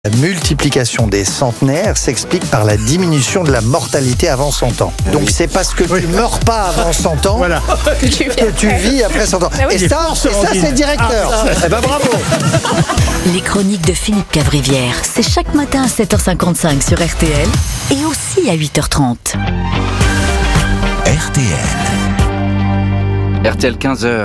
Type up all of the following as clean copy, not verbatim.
La multiplication des centenaires s'explique par la diminution de la mortalité avant 100 ans. Donc c'est parce que tu meurs pas avant 100 ans que tu vis après 100 ans. Et ça c'est directeur. Eh ben bravo. Les chroniques de Philippe Cavrivière, c'est chaque matin à 7h55 sur RTL et aussi à 8h30. RTL 15h.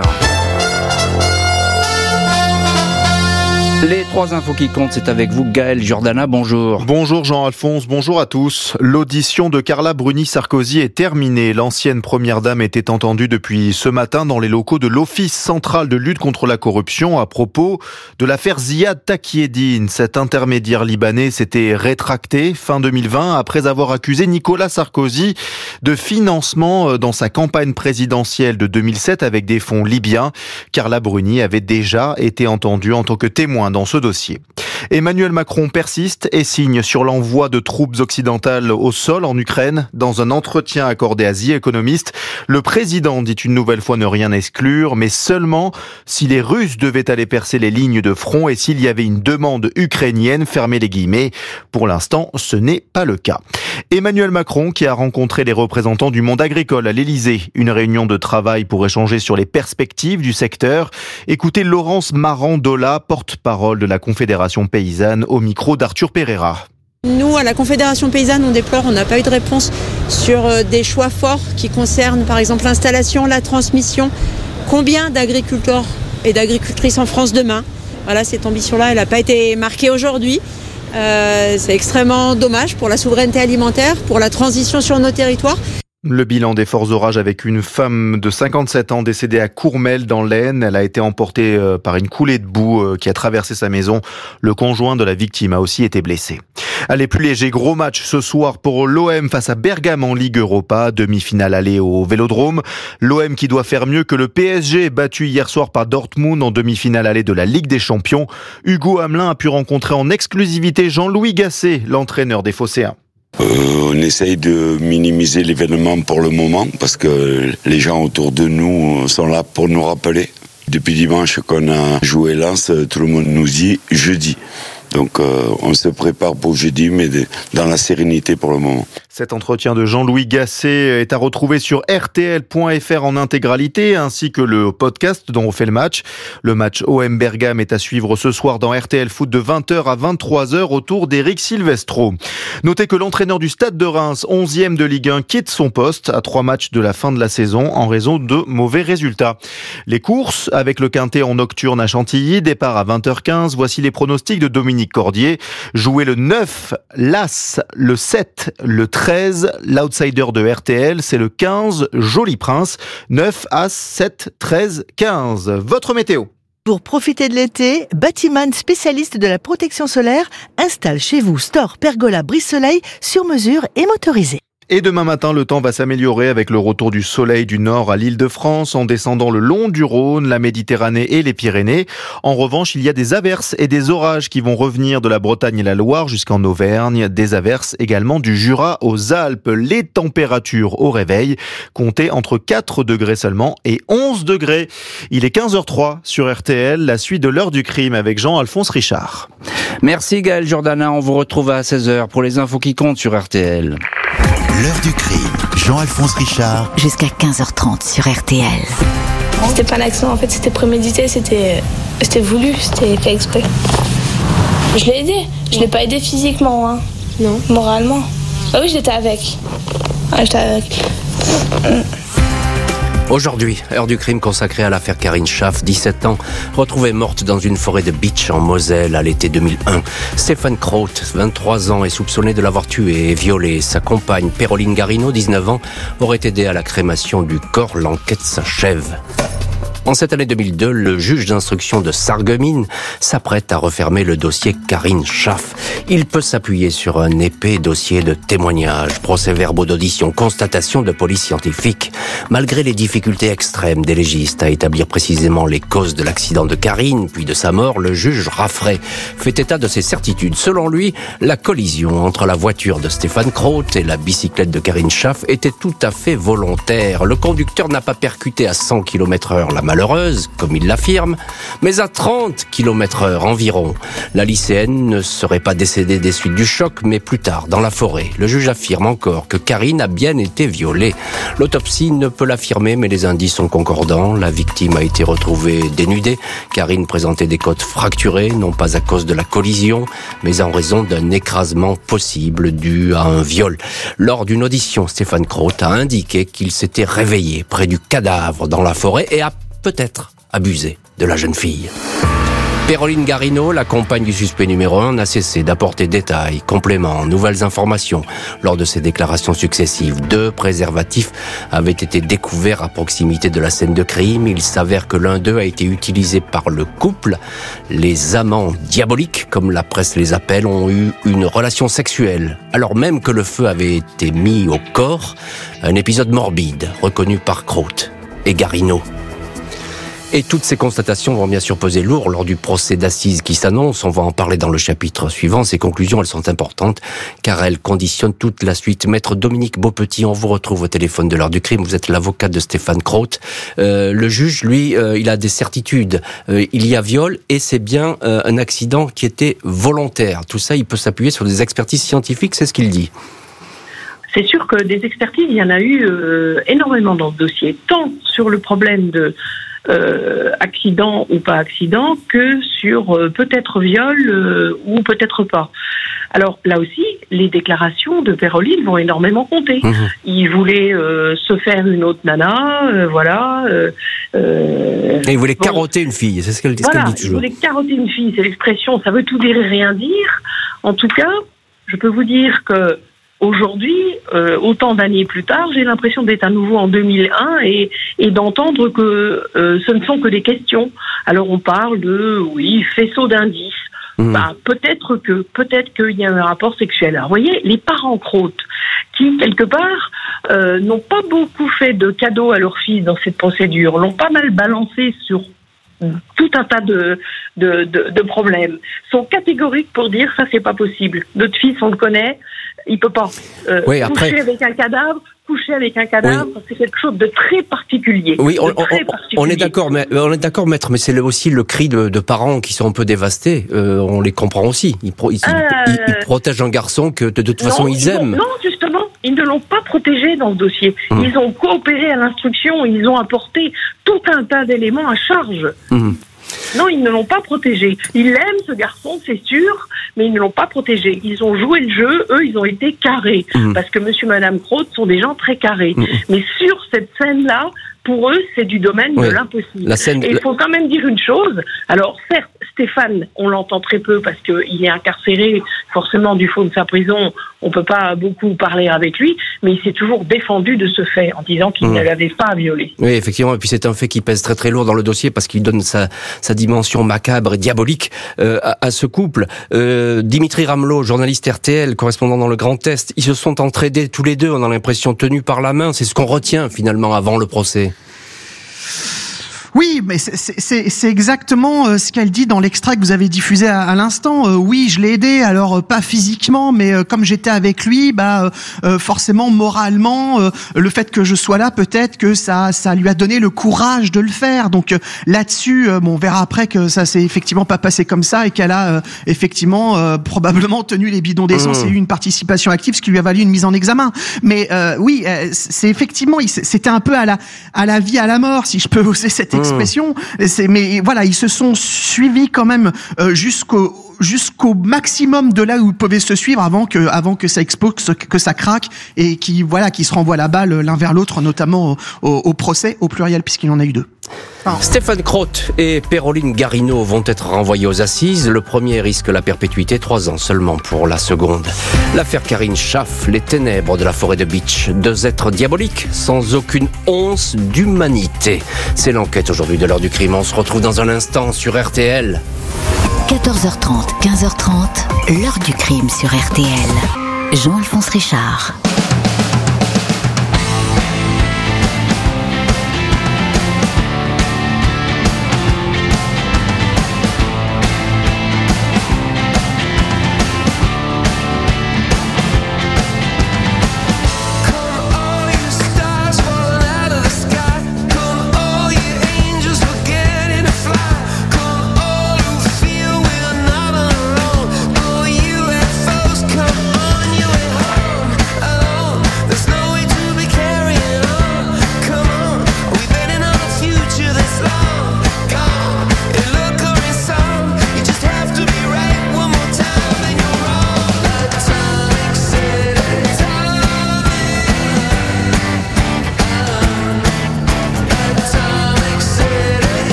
Les trois infos qui comptent, c'est avec vous, Gaël Giordana, bonjour. Bonjour Jean-Alphonse, bonjour à tous. L'audition de Carla Bruni-Sarkozy est terminée. L'ancienne première dame était entendue depuis ce matin dans les locaux de l'Office central de lutte contre la corruption à propos de l'affaire Ziad Takieddine. Cet intermédiaire libanais s'était rétracté fin 2020 après avoir accusé Nicolas Sarkozy de financement dans sa campagne présidentielle de 2007 avec des fonds libyens. Carla Bruni avait déjà été entendue en tant que témoin dans ce dossier. Emmanuel Macron persiste et signe sur l'envoi de troupes occidentales au sol en Ukraine. Dans un entretien accordé à The Economist, le président dit une nouvelle fois ne rien exclure, mais seulement si les Russes devaient aller percer les lignes de front et s'il y avait une demande ukrainienne, fermez les guillemets. Pour l'instant, ce n'est pas le cas. Emmanuel Macron qui a rencontré les représentants du monde agricole à l'Elysée. Une réunion de travail pour échanger sur les perspectives du secteur. Écoutez Laurence Marandola, porte-parole de la Confédération paysanne, au micro d'Arthur Pereira. Nous, à la Confédération paysanne, on déplore, on n'a pas eu de réponse sur des choix forts qui concernent par exemple l'installation, la transmission. Combien d'agriculteurs et d'agricultrices en France demain ? Voilà, cette ambition-là, elle n'a pas été marquée aujourd'hui. C'est extrêmement dommage pour la souveraineté alimentaire, pour la transition sur nos territoires. Le bilan des forts orages avec une femme de 57 ans décédée à Courmel dans l'Aisne. Elle a été emportée par une coulée de boue qui a traversé sa maison. Le conjoint de la victime a aussi été blessé. Allez, plus léger, gros match ce soir pour l'OM face à Bergame en Ligue Europa. Demi-finale aller au Vélodrome. L'OM qui doit faire mieux que le PSG, battu hier soir par Dortmund en demi-finale aller de la Ligue des Champions. Hugo Hamelin a pu rencontrer en exclusivité Jean-Louis Gasset, l'entraîneur des Phocéens. On essaye de minimiser l'événement pour le moment parce que les gens autour de nous sont là pour nous rappeler. Depuis dimanche qu'on a joué Lens, tout le monde nous dit jeudi. Donc on se prépare pour jeudi, mais dans la sérénité pour le moment. Cet entretien de Jean-Louis Gasset est à retrouver sur rtl.fr en intégralité, ainsi que le podcast dont on fait le match. Le match OM Bergame est à suivre ce soir dans RTL Foot de 20h à 23h autour d'Éric Silvestro. Notez que l'entraîneur du Stade de Reims, 11e de Ligue 1, quitte son poste à 3 matchs de la fin de la saison en raison de mauvais résultats. Les courses avec le Quintet en nocturne à Chantilly, départ à 20h15. Voici les pronostics de Dominique Cordier. Jouer le 9, l'As, le 7, le 13, l'outsider de RTL, c'est le 15, Joli Prince. 9, As, 7, 13, 15. Votre météo. Pour profiter de l'été, Batiman, spécialiste de la protection solaire, installe chez vous store, pergola, brise-soleil sur mesure et motorisé. Et demain matin, le temps va s'améliorer avec le retour du soleil du nord à l'Île-de-France en descendant le long du Rhône, la Méditerranée et les Pyrénées. En revanche, il y a des averses et des orages qui vont revenir de la Bretagne et la Loire jusqu'en Auvergne. Des averses également du Jura aux Alpes. Les températures au réveil comptaient entre 4 degrés seulement et 11 degrés. Il est 15h03 sur RTL, la suite de l'heure du crime avec Jean-Alphonse Richard. Merci Gaël Giordana, on vous retrouve à 16h pour les infos qui comptent sur RTL. L'heure du crime, Jean-Alphonse Richard. Jusqu'à 15h30 sur RTL. C'était pas un accident, en fait, c'était prémédité, c'était voulu, c'était fait exprès. Je l'ai aidé, je l'ai pas aidé physiquement, hein. Non. Moralement. Ah oui, j'étais avec. Aujourd'hui, heure du crime consacrée à l'affaire Karine Schaaf, 17 ans, retrouvée morte dans une forêt de Bitche en Moselle à l'été 2001. Stéphane Kraut, 23 ans, est soupçonné de l'avoir tué et violé. Sa compagne, Péroline Garino, 19 ans, aurait aidé à la crémation du corps. L'enquête s'achève. En cette année 2002, le juge d'instruction de Sarreguemines s'apprête à refermer le dossier Karine Schaaf. Il peut s'appuyer sur un épais dossier de témoignages, procès-verbaux d'audition, constatations de police scientifique. Malgré les difficultés extrêmes des légistes à établir précisément les causes de l'accident de Karine, puis de sa mort, le juge Raffray fait état de ses certitudes. Selon lui, la collision entre la voiture de Stéphane Kraut et la bicyclette de Karine Schaaf était tout à fait volontaire. Le conducteur n'a pas percuté à 100 km/h la malheureuse, comme il l'affirme, mais à 30 km/h environ. La lycéenne ne serait pas décédée des suites du choc, mais plus tard, dans la forêt. Le juge affirme encore que Karine a bien été violée. L'autopsie ne peut l'affirmer, mais les indices sont concordants. La victime a été retrouvée dénudée. Karine présentait des côtes fracturées, non pas à cause de la collision, mais en raison d'un écrasement possible dû à un viol. Lors d'une audition, Stéphane Croth a indiqué qu'il s'était réveillé près du cadavre dans la forêt et a peut-être abusé de la jeune fille. Péroline Garino, la compagne du suspect numéro 1, n'a cessé d'apporter détails, compléments, nouvelles informations. Lors de ses déclarations successives, 2 préservatifs avaient été découverts à proximité de la scène de crime. Il s'avère que l'un d'eux a été utilisé par le couple. Les amants diaboliques, comme la presse les appelle, ont eu une relation sexuelle, alors même que le feu avait été mis au corps. Un épisode morbide, reconnu par Croth et Garino. Et toutes ces constatations vont bien sûr peser lourd lors du procès d'assises qui s'annonce. On va en parler dans le chapitre suivant. Ces conclusions, elles sont importantes car elles conditionnent toute la suite. Maître Dominique Beaupetit, on vous retrouve au téléphone de l'heure du crime. Vous êtes l'avocat de Stéphane Croth. Le juge, lui, il a des certitudes. Il y a viol et c'est bien un accident qui était volontaire. Tout ça, il peut s'appuyer sur des expertises scientifiques, c'est ce qu'il dit. C'est sûr que des expertises, il y en a eu énormément dans le dossier, tant sur le problème de accident ou pas accident que sur peut-être viol ou peut-être pas. Alors là aussi, les déclarations de Péroline vont énormément compter. Il voulait se faire une autre nana, voilà. Et il voulait carotter une fille, c'est ce qu'elle dit toujours. Il voulait carotter une fille, c'est l'expression, ça veut tout dire et rien dire. En tout cas, je peux vous dire que aujourd'hui, autant d'années plus tard, j'ai l'impression d'être à nouveau en 2001 et d'entendre que ce ne sont que des questions. Alors on parle de, faisceau d'indices. Peut-être qu'il y a un rapport sexuel. Alors vous voyez, les parents Croth, qui quelque part n'ont pas beaucoup fait de cadeaux à leur fils dans cette procédure, l'ont pas mal balancé sur tout un tas de problèmes, sont catégoriques pour dire ça c'est pas possible. Notre fils, on le connaît, il peut pas coucher avec un cadavre. C'est quelque chose de très particulier. Oui, on est d'accord, maître, mais c'est aussi le cri de parents qui sont un peu dévastés. On les comprend aussi. Ils protègent un garçon que de toute façon ils aiment. Non, justement, ils ne l'ont pas protégé dans le dossier. Ils ont coopéré à l'instruction, ils ont apporté tout un tas d'éléments à charge. Non, ils ne l'ont pas protégé. Ils l'aiment, ce garçon, c'est sûr, mais ils ne l'ont pas protégé. Ils ont joué le jeu, eux, ils ont été carrés. Parce que monsieur et madame Croth sont des gens très carrés. Mais sur cette scène-là, pour eux, c'est du domaine de l'impossible. Et il faut quand même dire une chose. Alors, certes, Stéphane, on l'entend très peu parce qu'il est incarcéré, forcément, du fond de sa prison. On ne peut pas beaucoup parler avec lui, mais il s'est toujours défendu de ce fait en disant qu'il ne l'avait pas violé. Oui, effectivement. Et puis, c'est un fait qui pèse très très lourd dans le dossier parce qu'il donne sa dimension macabre et diabolique à ce couple. Dimitri Ramelot, journaliste RTL, correspondant dans le Grand Est, ils se sont entraidés tous les deux, on a l'impression, tenus par la main. C'est ce qu'on retient finalement avant le procès. Oui, mais c'est exactement ce qu'elle dit dans l'extrait que vous avez diffusé à l'instant. Oui, je l'ai aidé, alors pas physiquement, mais comme j'étais avec lui, forcément moralement, le fait que je sois là, peut-être que ça lui a donné le courage de le faire. Donc là-dessus, on verra après que ça s'est effectivement pas passé comme ça et qu'elle a effectivement probablement tenu les bidons d'essence et eu une participation active, ce qui lui a valu une mise en examen. Mais oui, c'est effectivement, c'était un peu à la vie, à la mort, si je peux oser cette expression. Mais voilà, ils se sont suivis quand même jusqu'au maximum de là où ils pouvaient se suivre avant que ça explose, que ça craque et qui se renvoient la balle l'un vers l'autre, notamment au procès au pluriel puisqu'il en a eu 2. Stéphane Croth et Péroline Garino vont être renvoyés aux assises. Le premier risque la perpétuité, 3 ans seulement pour la seconde. L'affaire Karine Schaff, les ténèbres de la forêt de Bitche. 2 êtres diaboliques sans aucune once d'humanité. C'est l'enquête aujourd'hui de l'heure du crime. On se retrouve dans un instant sur RTL. 14h30, 15h30, l'heure du crime sur RTL. Jean-Alphonse Richard. Come all you stars falling out of the sky. Come all you angels.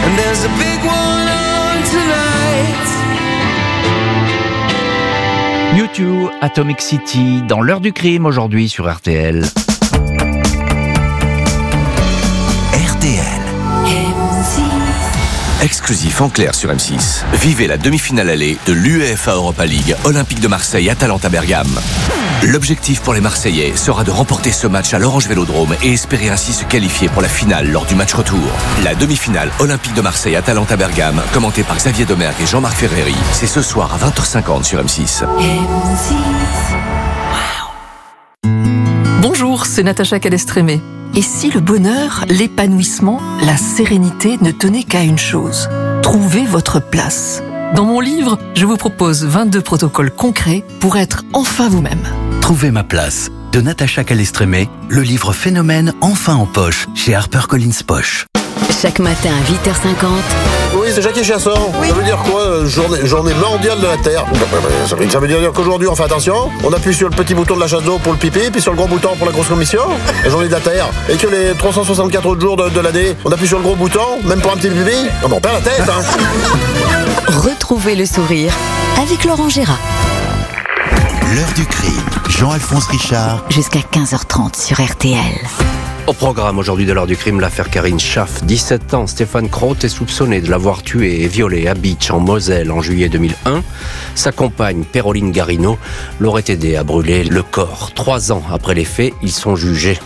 and there's a big one on tonight. U2, Atomic City, dans l'heure du crime aujourd'hui sur RTL. RTL. Exclusif en clair sur M6. Vivez la demi-finale allée de l'UEFA Europa League Olympique de Marseille Atalanta Bergame. L'objectif pour les Marseillais sera de remporter ce match à l'Orange Vélodrome et espérer ainsi se qualifier pour la finale lors du match retour. La demi-finale Olympique de Marseille Atalanta Bergame, commentée par Xavier Domergue et Jean-Marc Ferreri, c'est ce soir à 20h50 sur M6. Bonjour, c'est Natacha Calestrémé. Et si le bonheur, l'épanouissement, la sérénité ne tenaient qu'à une chose, trouver votre place. Dans mon livre, je vous propose 22 protocoles concrets pour être enfin vous-même. Trouver ma place, de Natacha Calestrémé, le livre Phénomène enfin en poche, chez HarperCollins Poche. Chaque matin à 8h50. Oui, c'est Jacques Chasson. Oui. Ça veut dire quoi, journée mondiale de la Terre? Ça veut dire qu'aujourd'hui, on fait attention, on appuie sur le petit bouton de la chasse d'eau pour le pipi, puis sur le gros bouton pour la grosse commission, la journée de la Terre. Et que les 364 autres jours de l'année, on appuie sur le gros bouton, même pour un petit pipi. Non, mais on perd la tête, hein. Retrouvez le sourire avec Laurent Gérard. L'heure du crime, Jean-Alphonse Richard. Jusqu'à 15h30 sur RTL. Au programme aujourd'hui de l'heure du crime, l'affaire Karine Schaff, 17 ans. Stéphane Croth est soupçonné de l'avoir tué et violé à Bitche, en Moselle, en juillet 2001. Sa compagne, Péroline Garino, l'aurait aidé à brûler le corps. 3 ans après les faits, ils sont jugés.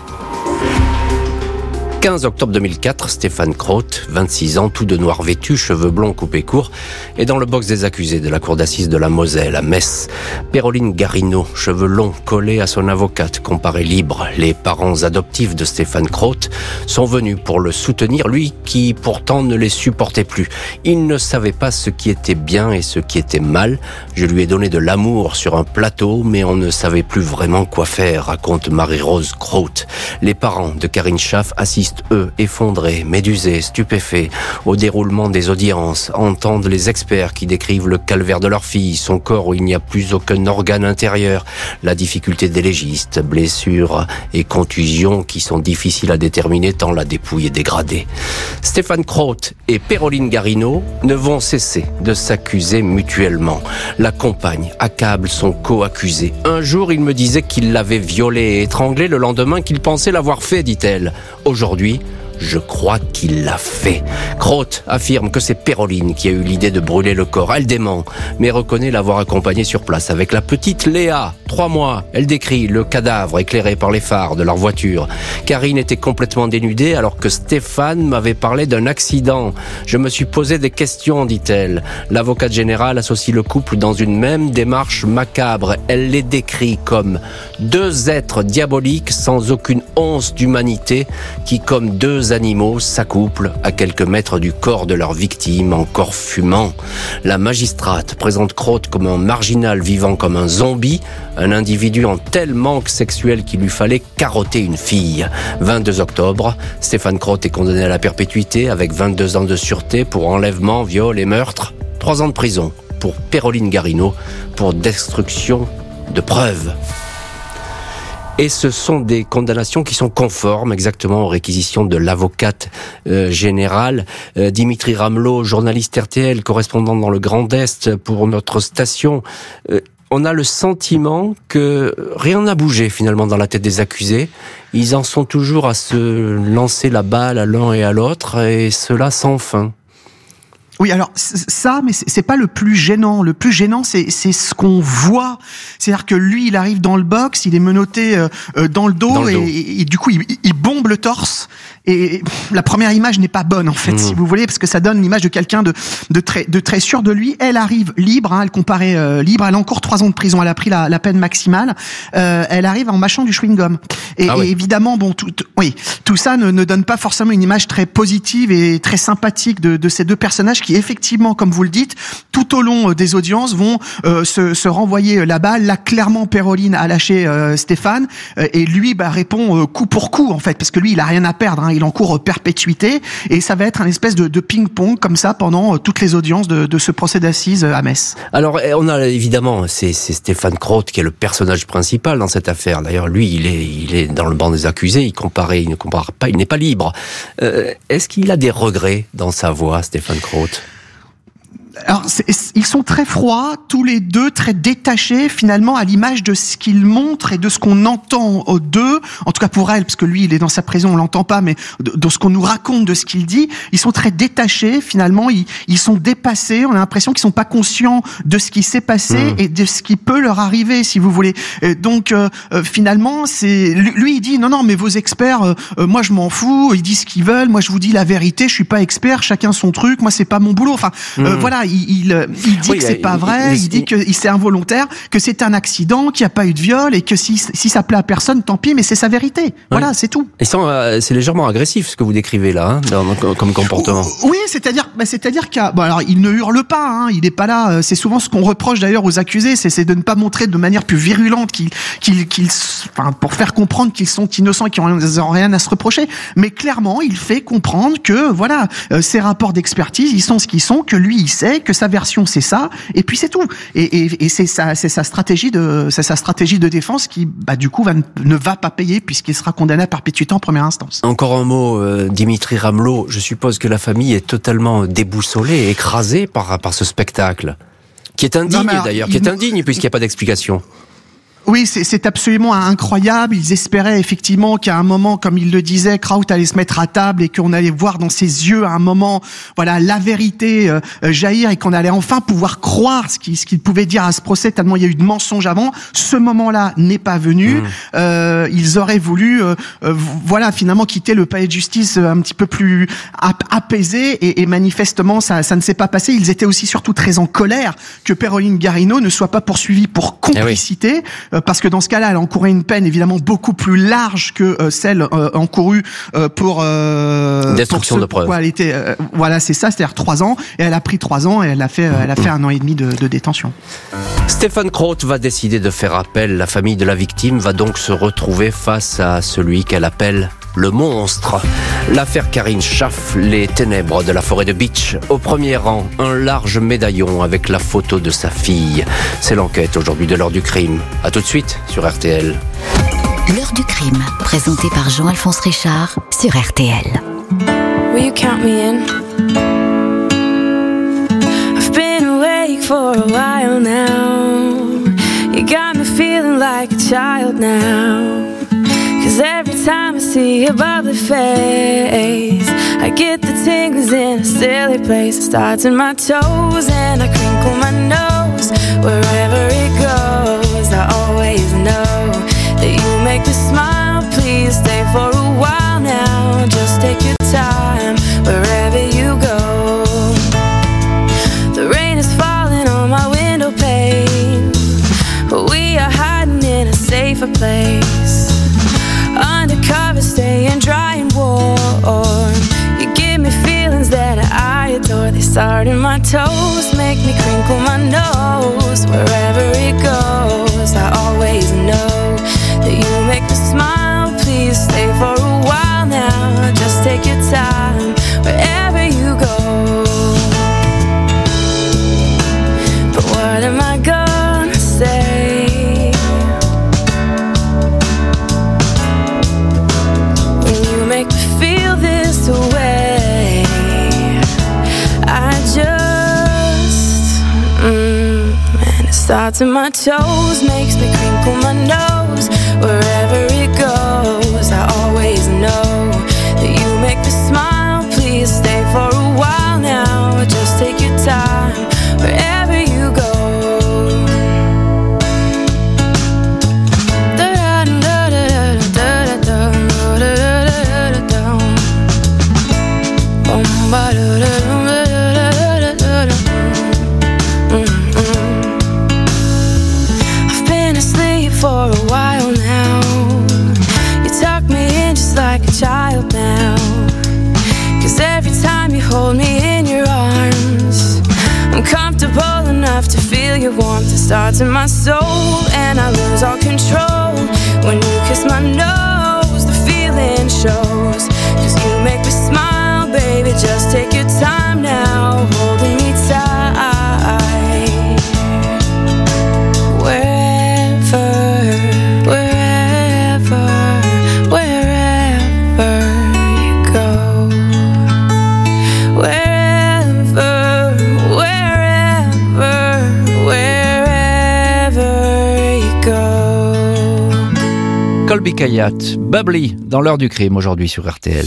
15 octobre 2004, Stéphane Croth, 26 ans, tout de noir vêtu, cheveux blonds coupés courts, est dans le box des accusés de la cour d'assises de la Moselle, à Metz. Péroline Garino, cheveux longs, collés à son avocate, comparée libre. Les parents adoptifs de Stéphane Croth sont venus pour le soutenir, lui qui pourtant ne les supportait plus. Il ne savait pas ce qui était bien et ce qui était mal. Je lui ai donné de l'amour sur un plateau, mais on ne savait plus vraiment quoi faire, raconte Marie-Rose Croth. Les parents de Karine Schaff assistent, eux, effondrés, médusés, stupéfaits, au déroulement des audiences, entendent les experts qui décrivent le calvaire de leur fille, son corps où il n'y a plus aucun organe intérieur, la difficulté des légistes, blessures et contusions qui sont difficiles à déterminer tant la dépouille est dégradée. Stéphane Croth et Péroline Garino ne vont cesser de s'accuser mutuellement. La compagne accable son co-accusé. Un jour, il me disait qu'il l'avait violée et étranglée, le lendemain qu'il pensait l'avoir fait, dit-elle. Aujourd'hui, je crois qu'il l'a fait. Croth affirme que c'est Péroline qui a eu l'idée de brûler le corps. Elle dément, mais reconnaît l'avoir accompagné sur place avec la petite Léa, 3 mois. Elle décrit le cadavre éclairé par les phares de leur voiture. Karine était complètement dénudée alors que Stéphane m'avait parlé d'un accident. Je me suis posé des questions, dit-elle. L'avocate générale associe le couple dans une même démarche macabre. Elle les décrit comme 2 êtres diaboliques sans aucune once d'humanité qui, comme 2 animaux, s'accouplent à quelques mètres du corps de leur victime, encore fumant. La magistrate présente Croth comme un marginal vivant comme un zombie, un individu en tel manque sexuel qu'il lui fallait carotter une fille. 22 octobre, Stéphane Croth est condamné à la perpétuité avec 22 ans de sûreté pour enlèvement, viol et meurtre. 3 ans de prison pour Péroline Garino pour destruction de preuves. Et ce sont des condamnations qui sont conformes exactement aux réquisitions de l'avocate générale. Dimitri Ramelot, journaliste RTL, correspondant dans le Grand Est pour notre station. On a le sentiment que rien n'a bougé finalement dans la tête des accusés. Ils en sont toujours à se lancer la balle à l'un et à l'autre, et cela sans fin. Oui, alors ça, mais c'est pas le plus gênant. Le plus gênant, c'est ce qu'on voit. C'est-à-dire que lui, il arrive dans le box, il est menotté dans le dos. Et du coup, il bombe le torse. Et la première image n'est pas bonne, en fait, si vous voulez, parce que ça donne l'image de quelqu'un de très sûr de lui. Elle arrive libre, elle comparait libre. Elle a encore 3 ans de prison. Elle a pris la peine maximale. Elle arrive en mâchant du chewing-gum. Et évidemment, bon, tout ça ne donne pas forcément une image très positive et très sympathique de ces 2 personnages qui, effectivement, comme vous le dites, tout au long des audiences vont se renvoyer la balle. Là, clairement, Péroline a lâché Stéphane, et lui répond coup pour coup, en fait, parce que lui, il a rien à perdre. il encourt perpétuité, et ça va être un espèce de ping-pong comme ça pendant toutes les audiences de ce procès d'assises à Metz. Alors, on a évidemment, c'est Stéphane Croth qui est le personnage principal dans cette affaire. D'ailleurs, lui, il est dans le banc des accusés, il ne compare pas, il n'est pas libre. Est-ce qu'il a des regrets dans sa voix, Stéphane Croth ? Alors, ils sont très froids, tous les deux, très détachés, finalement, à l'image de ce qu'ils montrent et de ce qu'on entend d'eux. En tout cas pour elle, parce que lui, il est dans sa prison, on l'entend pas, mais de ce qu'on nous raconte de ce qu'il dit, ils sont très détachés, finalement, ils sont dépassés, on a l'impression qu'ils sont pas conscients de ce qui s'est passé et de ce qui peut leur arriver, si vous voulez. Donc, finalement, lui, il dit, non, mais vos experts, moi, je m'en fous, ils disent ce qu'ils veulent, moi, je vous dis la vérité, je suis pas expert, chacun son truc, moi, c'est pas mon boulot. Enfin, voilà. Il dit que c'est pas vrai, il dit que c'est involontaire, que c'est un accident, qu'il n'y a pas eu de viol et que si ça plaît à personne, tant pis, mais c'est sa vérité. Voilà, c'est tout. Et c'est légèrement agressif ce que vous décrivez là, comme comportement. Oui, c'est-à-dire alors il ne hurle pas, il est pas là. C'est souvent ce qu'on reproche d'ailleurs aux accusés, c'est de ne pas montrer de manière plus virulente pour faire comprendre qu'ils sont innocents et qu'ils n'ont rien à se reprocher. Mais clairement, il fait comprendre que voilà, ces rapports d'expertise, ils sont ce qu'ils sont, que lui il sait, que sa version c'est ça, et puis c'est tout. Et c'est sa stratégie de défense qui, du coup, ne va pas payer puisqu'il sera condamné à perpétuité en première instance. Encore un mot, Dimitri Ramelot. Je suppose que la famille est totalement déboussolée et écrasée par ce spectacle, qui est indigne d'ailleurs, qui est indigne puisqu'il n'y a pas d'explication. Oui, c'est absolument incroyable. Ils espéraient effectivement qu'à un moment, comme il le disait, Croth allait se mettre à table et qu'on allait voir dans ses yeux à un moment, voilà, la vérité jaillir et qu'on allait enfin pouvoir croire ce qu'il pouvait dire à ce procès tellement il y a eu de mensonges avant. Ce moment-là n'est pas venu. Ils auraient voulu, voilà, finalement quitter le palais de justice un petit peu plus apaisé et manifestement ça ne s'est pas passé. Ils étaient aussi surtout très en colère que Péroline Garino ne soit pas poursuivie pour complicité. Parce que dans ce cas-là, elle encourait une peine évidemment beaucoup plus large que celle encourue pour destruction de preuves. Elle était, voilà, c'est ça, c'est-à-dire 3 ans, et elle a pris 3 ans et elle a fait 1 an et demi de détention. Stéphane Croth va décider de faire appel. La famille de la victime va donc se retrouver face à celui qu'elle appelle le monstre. L'affaire Karine Schaff, les ténèbres de la forêt de Beach. Au premier rang, un large médaillon avec la photo de sa fille. C'est l'enquête aujourd'hui de l'heure du crime. À tout de suite sur RTL. L'heure du crime, présentée par Jean-Alphonse Richard sur RTL. Will you count me in? I've been awake for a while now. You got me feeling like a child now. 'Cause every time I see your bubbly face, I get the tingles in a silly place. It starts in my toes and I crinkle my nose. Wherever it goes, I always know that you make me smile. Please stay for a while now. Just take your time wherever you go. The rain is falling on my window pane, but we are hiding in a safer place. Undercover, staying dry and warm. You give me feelings that I adore. They start in my toes, make me crinkle my nose. Wherever it goes, I always know that you make me smile. Please stay for a while now. Just take your time wherever you go. But what am I gonna say? Make me feel this way. I just and it starts in my toes, makes me crinkle my nose. Wherever it goes, I always know that you make me smile. Please stay for a while now. Just take your time wherever you go. I've been asleep for a while now. You tuck me in just like a child now. 'Cause every time you hold me in your arms, I'm comfortable enough to feel your warmth. It starts in my soul and I lose all control. When you kiss my nose, the feeling shows. 'Cause you Kayat, Bubbly, dans l'heure du crime aujourd'hui sur RTL.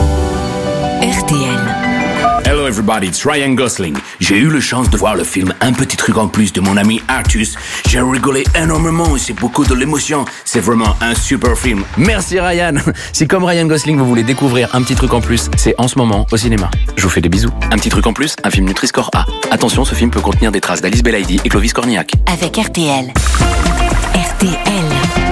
RTL. Hello everybody, it's Ryan Gosling. J'ai eu la chance de voir le film Un petit truc en plus de mon ami Artus. J'ai rigolé énormément et c'est beaucoup de l'émotion. C'est vraiment un super film. Merci Ryan. Si comme Ryan Gosling vous voulez découvrir Un petit truc en plus, c'est en ce moment au cinéma. Je vous fais des bisous. Un petit truc en plus, un film Nutri-Score A. Attention, ce film peut contenir des traces d'Alice Belaïdi et Clovis Cornillac. Avec RTL. RTL.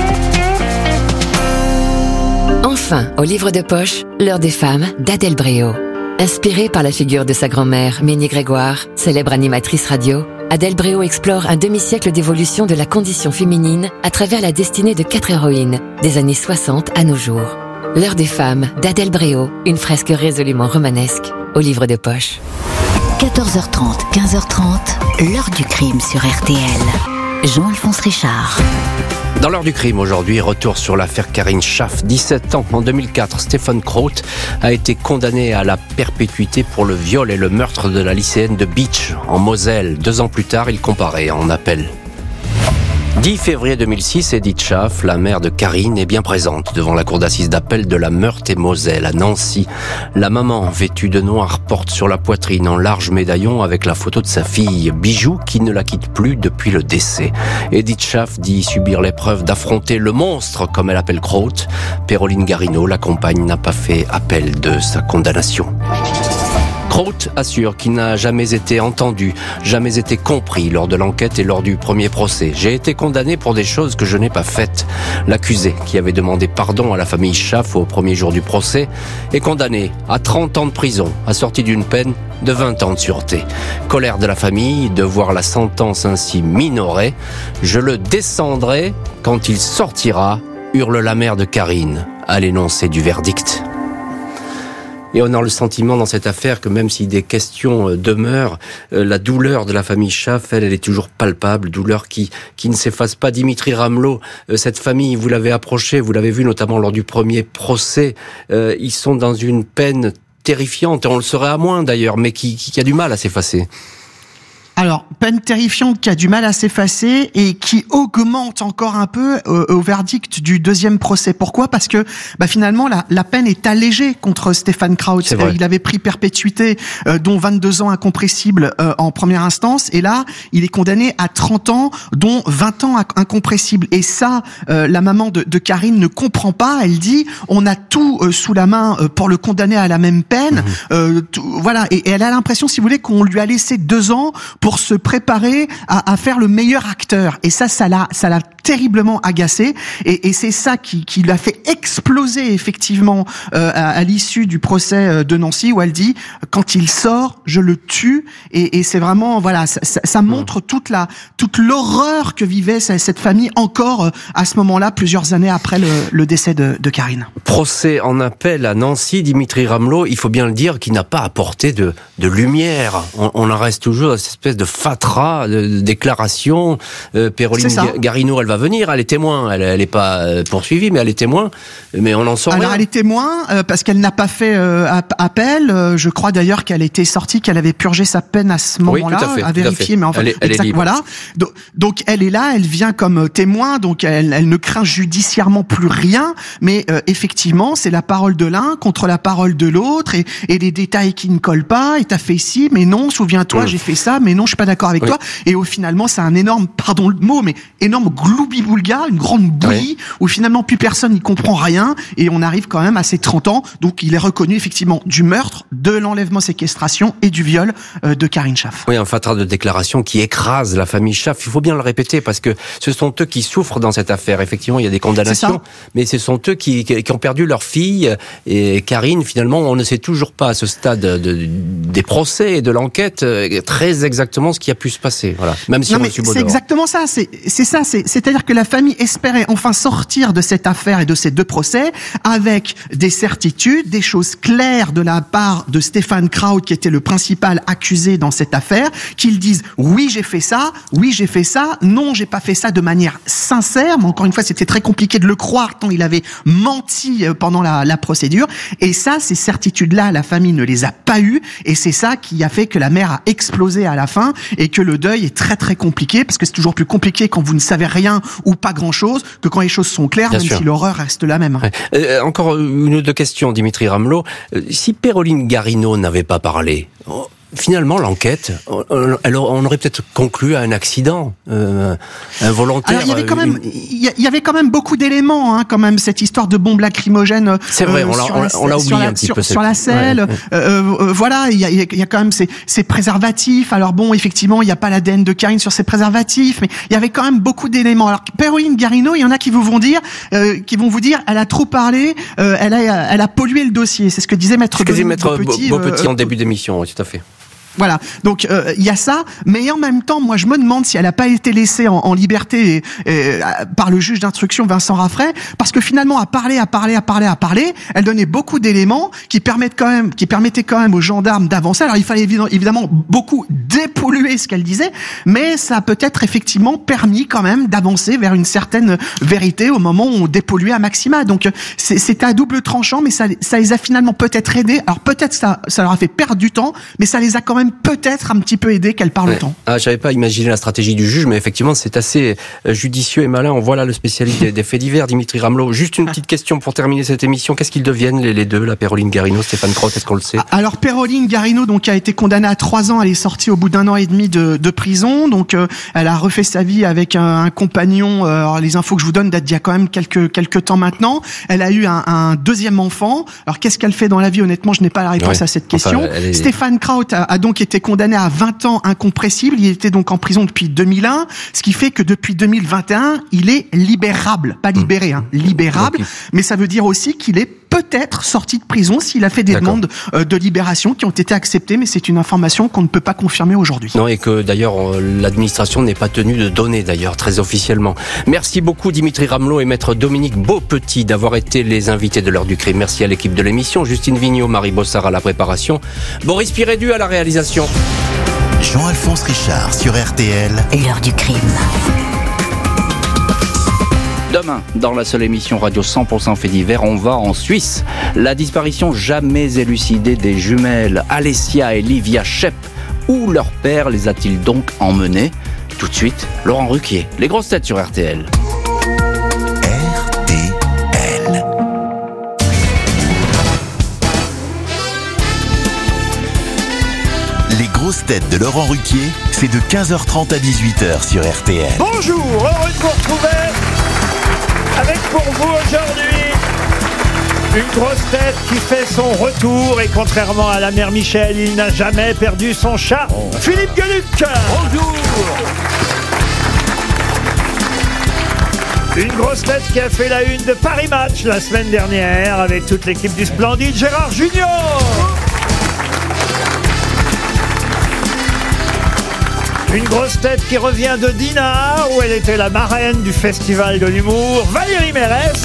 Enfin, au livre de poche, L'heure des femmes d'Adèle Bréau. Inspirée par la figure de sa grand-mère, Ménie Grégoire, célèbre animatrice radio, Adèle Bréau explore un demi-siècle d'évolution de la condition féminine à travers la destinée de 4 héroïnes, des années 60 à nos jours. L'heure des femmes d'Adèle Bréau, une fresque résolument romanesque, au livre de poche. 14h30, 15h30, l'heure du crime sur RTL. Jean-Alphonse Richard. Dans l'heure du crime aujourd'hui, retour sur l'affaire Karine Schaff. 17 ans, en 2004, Stefan Kraut a été condamné à la perpétuité pour le viol et le meurtre de la lycéenne de Beach, en Moselle. 2 ans plus tard, il comparait en appel. 10 février 2006, Edith Schaff, la mère de Karine, est bien présente devant la cour d'assises d'appel de la Meurthe-et-Moselle à Nancy. La maman, vêtue de noir, porte sur la poitrine un large médaillon avec la photo de sa fille, bijou qui ne la quitte plus depuis le décès. Edith Schaff dit subir l'épreuve d'affronter le monstre, comme elle appelle Kraut. Péroline Garino, la compagne, n'a pas fait appel de sa condamnation. Kraut assure qu'il n'a jamais été entendu, jamais été compris lors de l'enquête et lors du premier procès. J'ai été condamné pour des choses que je n'ai pas faites. L'accusé, qui avait demandé pardon à la famille Schaff au premier jour du procès, est condamné à 30 ans de prison, assorti d'une peine de 20 ans de sûreté. Colère de la famille de voir la sentence ainsi minorée. Je le descendrai quand il sortira, hurle la mère de Karine à l'énoncé du verdict. Et on a le sentiment dans cette affaire que même si des questions demeurent, la douleur de la famille Schaff, elle est toujours palpable, douleur qui ne s'efface pas. Dimitri Ramelot, cette famille, vous l'avez approché, vous l'avez vu notamment lors du premier procès, ils sont dans une peine terrifiante, et on le saurait à moins d'ailleurs, mais qui a du mal à s'effacer. Alors, peine terrifiante qui a du mal à s'effacer et qui augmente encore un peu au verdict du deuxième procès. Pourquoi ? Parce que finalement, la peine est allégée contre Stefan Kraut. Il avait pris perpétuité, dont 22 ans incompressibles en première instance. Et là, il est condamné à 30 ans, dont 20 ans incompressibles. Et ça, la maman de Karine ne comprend pas. Elle dit, on a tout sous la main pour le condamner à la même peine. Voilà. Et elle a l'impression, si vous voulez, qu'on lui a laissé 2 ans pour se préparer à faire le meilleur acteur. Et ça l'a terriblement agacé. Et c'est ça qui l'a fait exploser effectivement à l'issue du procès de Nancy, où elle dit, quand il sort, je le tue. Et c'est vraiment, voilà, ça montre toute l'horreur que vivait cette famille encore à ce moment-là, plusieurs années après le décès de Karine. Procès en appel à Nancy, Dimitri Ramelot, il faut bien le dire, qui n'a pas apporté de lumière. On en reste toujours à cette espèce de fatras, de déclaration. Péroline Garino, elle va venir, elle est témoin. Elle n'est pas poursuivie, mais elle est témoin. Mais on en sort rien. Alors elle est témoin parce qu'elle n'a pas fait appel. Je crois d'ailleurs qu'elle était sortie, qu'elle avait purgé sa peine à ce moment-là, à vérifier. Mais enfin, elle est libre. Voilà. Donc elle est là, elle vient comme témoin. Donc elle ne craint judiciairement plus rien. Mais effectivement, c'est la parole de l'un contre la parole de l'autre et des détails qui ne collent pas. Et t'as fait ci, mais non. Souviens-toi, j'ai fait ça, mais non, je suis pas d'accord avec toi. Et finalement, c'est un énorme, pardon le mot, mais énorme gloubi-boulga, une grande bouillie, où finalement plus personne n'y comprend rien, et on arrive quand même à ses 30 ans. Donc il est reconnu effectivement du meurtre, de l'enlèvement-séquestration et du viol de Karine Schaff. Oui, un fatras de déclaration qui écrase la famille Schaff. Il faut bien le répéter, parce que ce sont eux qui souffrent dans cette affaire. Effectivement, il y a des condamnations, mais ce sont eux qui ont perdu leur fille. Et Karine, finalement, on ne sait toujours pas à ce stade des procès et de l'enquête très exactement ce qui a pu se passer. Voilà. Même si c'est exactement ça. C'est ça. C'est-à-dire que la famille espérait enfin sortir de cette affaire et de ces 2 procès avec des certitudes, des choses claires de la part de Stefan Kraut, qui était le principal accusé dans cette affaire, qu'ils disent oui, j'ai fait ça, non, j'ai pas fait ça de manière sincère. Mais encore une fois, c'était très compliqué de le croire tant il avait menti pendant la procédure. Et ça, ces certitudes-là, la famille ne les a pas eues, et c'est ça qui a fait que la mère a explosé à la fin. fin, et que le deuil est très très compliqué, parce que c'est toujours plus compliqué quand vous ne savez rien ou pas grand-chose que quand les choses sont claires, bien même sûr. Si l'horreur reste la même. Ouais. Encore une ou deux questions, Dimitri Ramelot. Si Péroline Garino n'avait pas parlé, finalement, l'enquête, on aurait peut-être conclu à un accident, involontaire. Alors, il y avait quand même beaucoup d'éléments, quand même, cette histoire de bombe lacrymogène. C'est vrai, on l'a oublié un petit peu. Sur la selle. Voilà, il y a quand même ces préservatifs. Alors bon, effectivement, il n'y a pas l'ADN de Karine sur ces préservatifs, mais il y avait quand même beaucoup d'éléments. Alors, Péroline Garino, il y en a qui vont vous dire, elle a trop parlé, elle a pollué le dossier. C'est ce que disait Maître Beaupetit en début d'émission, oui, tout à fait. Voilà, donc il y a ça, mais en même temps, moi je me demande si elle n'a pas été laissée en liberté par le juge d'instruction Vincent Raffray, parce que finalement à parler, elle donnait beaucoup d'éléments qui permettaient quand même aux gendarmes d'avancer. Alors il fallait évidemment beaucoup dépolluer ce qu'elle disait, mais ça a peut-être effectivement permis quand même d'avancer vers une certaine vérité au moment où on dépolluait à maxima. Donc c'était à double tranchant, mais ça les a finalement peut-être aidés. Alors peut-être ça leur a fait perdre du temps, mais ça les a quand même peut-être un petit peu aidé qu'elle parle autant. J'avais pas imaginé la stratégie du juge, mais effectivement c'est assez judicieux et malin. On voit là le spécialiste des faits divers, Dimitri Ramelot. Juste une petite question pour terminer cette émission. Qu'est-ce qu'ils deviennent les deux, la Péroline Garino, Stéphane Crotte, est-ce qu'on le sait? Alors Péroline Garino donc a été condamnée à 3 ans, elle est sortie au bout d'1 an et demi de prison. Donc elle a refait sa vie avec un compagnon. Alors les infos que je vous donne datent d'il y a quand même quelques temps maintenant. Elle a eu un deuxième enfant. Alors qu'est-ce qu'elle fait dans la vie? Honnêtement, je n'ai pas la réponse à cette question. Stéphane Kraut a donc été condamné à 20 ans incompressibles. Il était donc en prison depuis 2001, ce qui fait que depuis 2021, il est libérable. Pas libéré, libérable. Okay. Mais ça veut dire aussi qu'il est peut-être sorti de prison s'il a fait des demandes de libération qui ont été acceptées, mais c'est une information qu'on ne peut pas confirmer aujourd'hui. Non, et que d'ailleurs l'administration n'est pas tenue de donner d'ailleurs très officiellement. Merci beaucoup Dimitri Ramelot et Maître Dominique Beaupetit d'avoir été les invités de l'heure du crime. Merci à l'équipe de l'émission, Justine Vignot, Marie Bossard à la préparation, Boris Pirédu à la réalisation. Jean-Alphonse Richard sur RTL. L'heure du crime. Demain, dans la seule émission radio 100% fait divers, on va en Suisse. La disparition jamais élucidée des jumelles Alessia et Livia Schepp. Où leur père les a-t-il donc emmenées? Tout de suite, Laurent Ruquier. Les grosses têtes sur RTL. RTL. Les grosses têtes de Laurent Ruquier, c'est de 15h30 à 18h sur RTL. Bonjour, heureux de vous retrouver avec pour vous aujourd'hui une grosse tête qui fait son retour et contrairement à la mère Michel, il n'a jamais perdu son chat. Philippe Gueluc. Bonjour. Une grosse tête qui a fait la une de Paris Match la semaine dernière avec toute l'équipe du Splendide, Gérard Junior. Une grosse tête qui revient de Dinard, où elle était la marraine du Festival de l'humour, Valérie Mérès.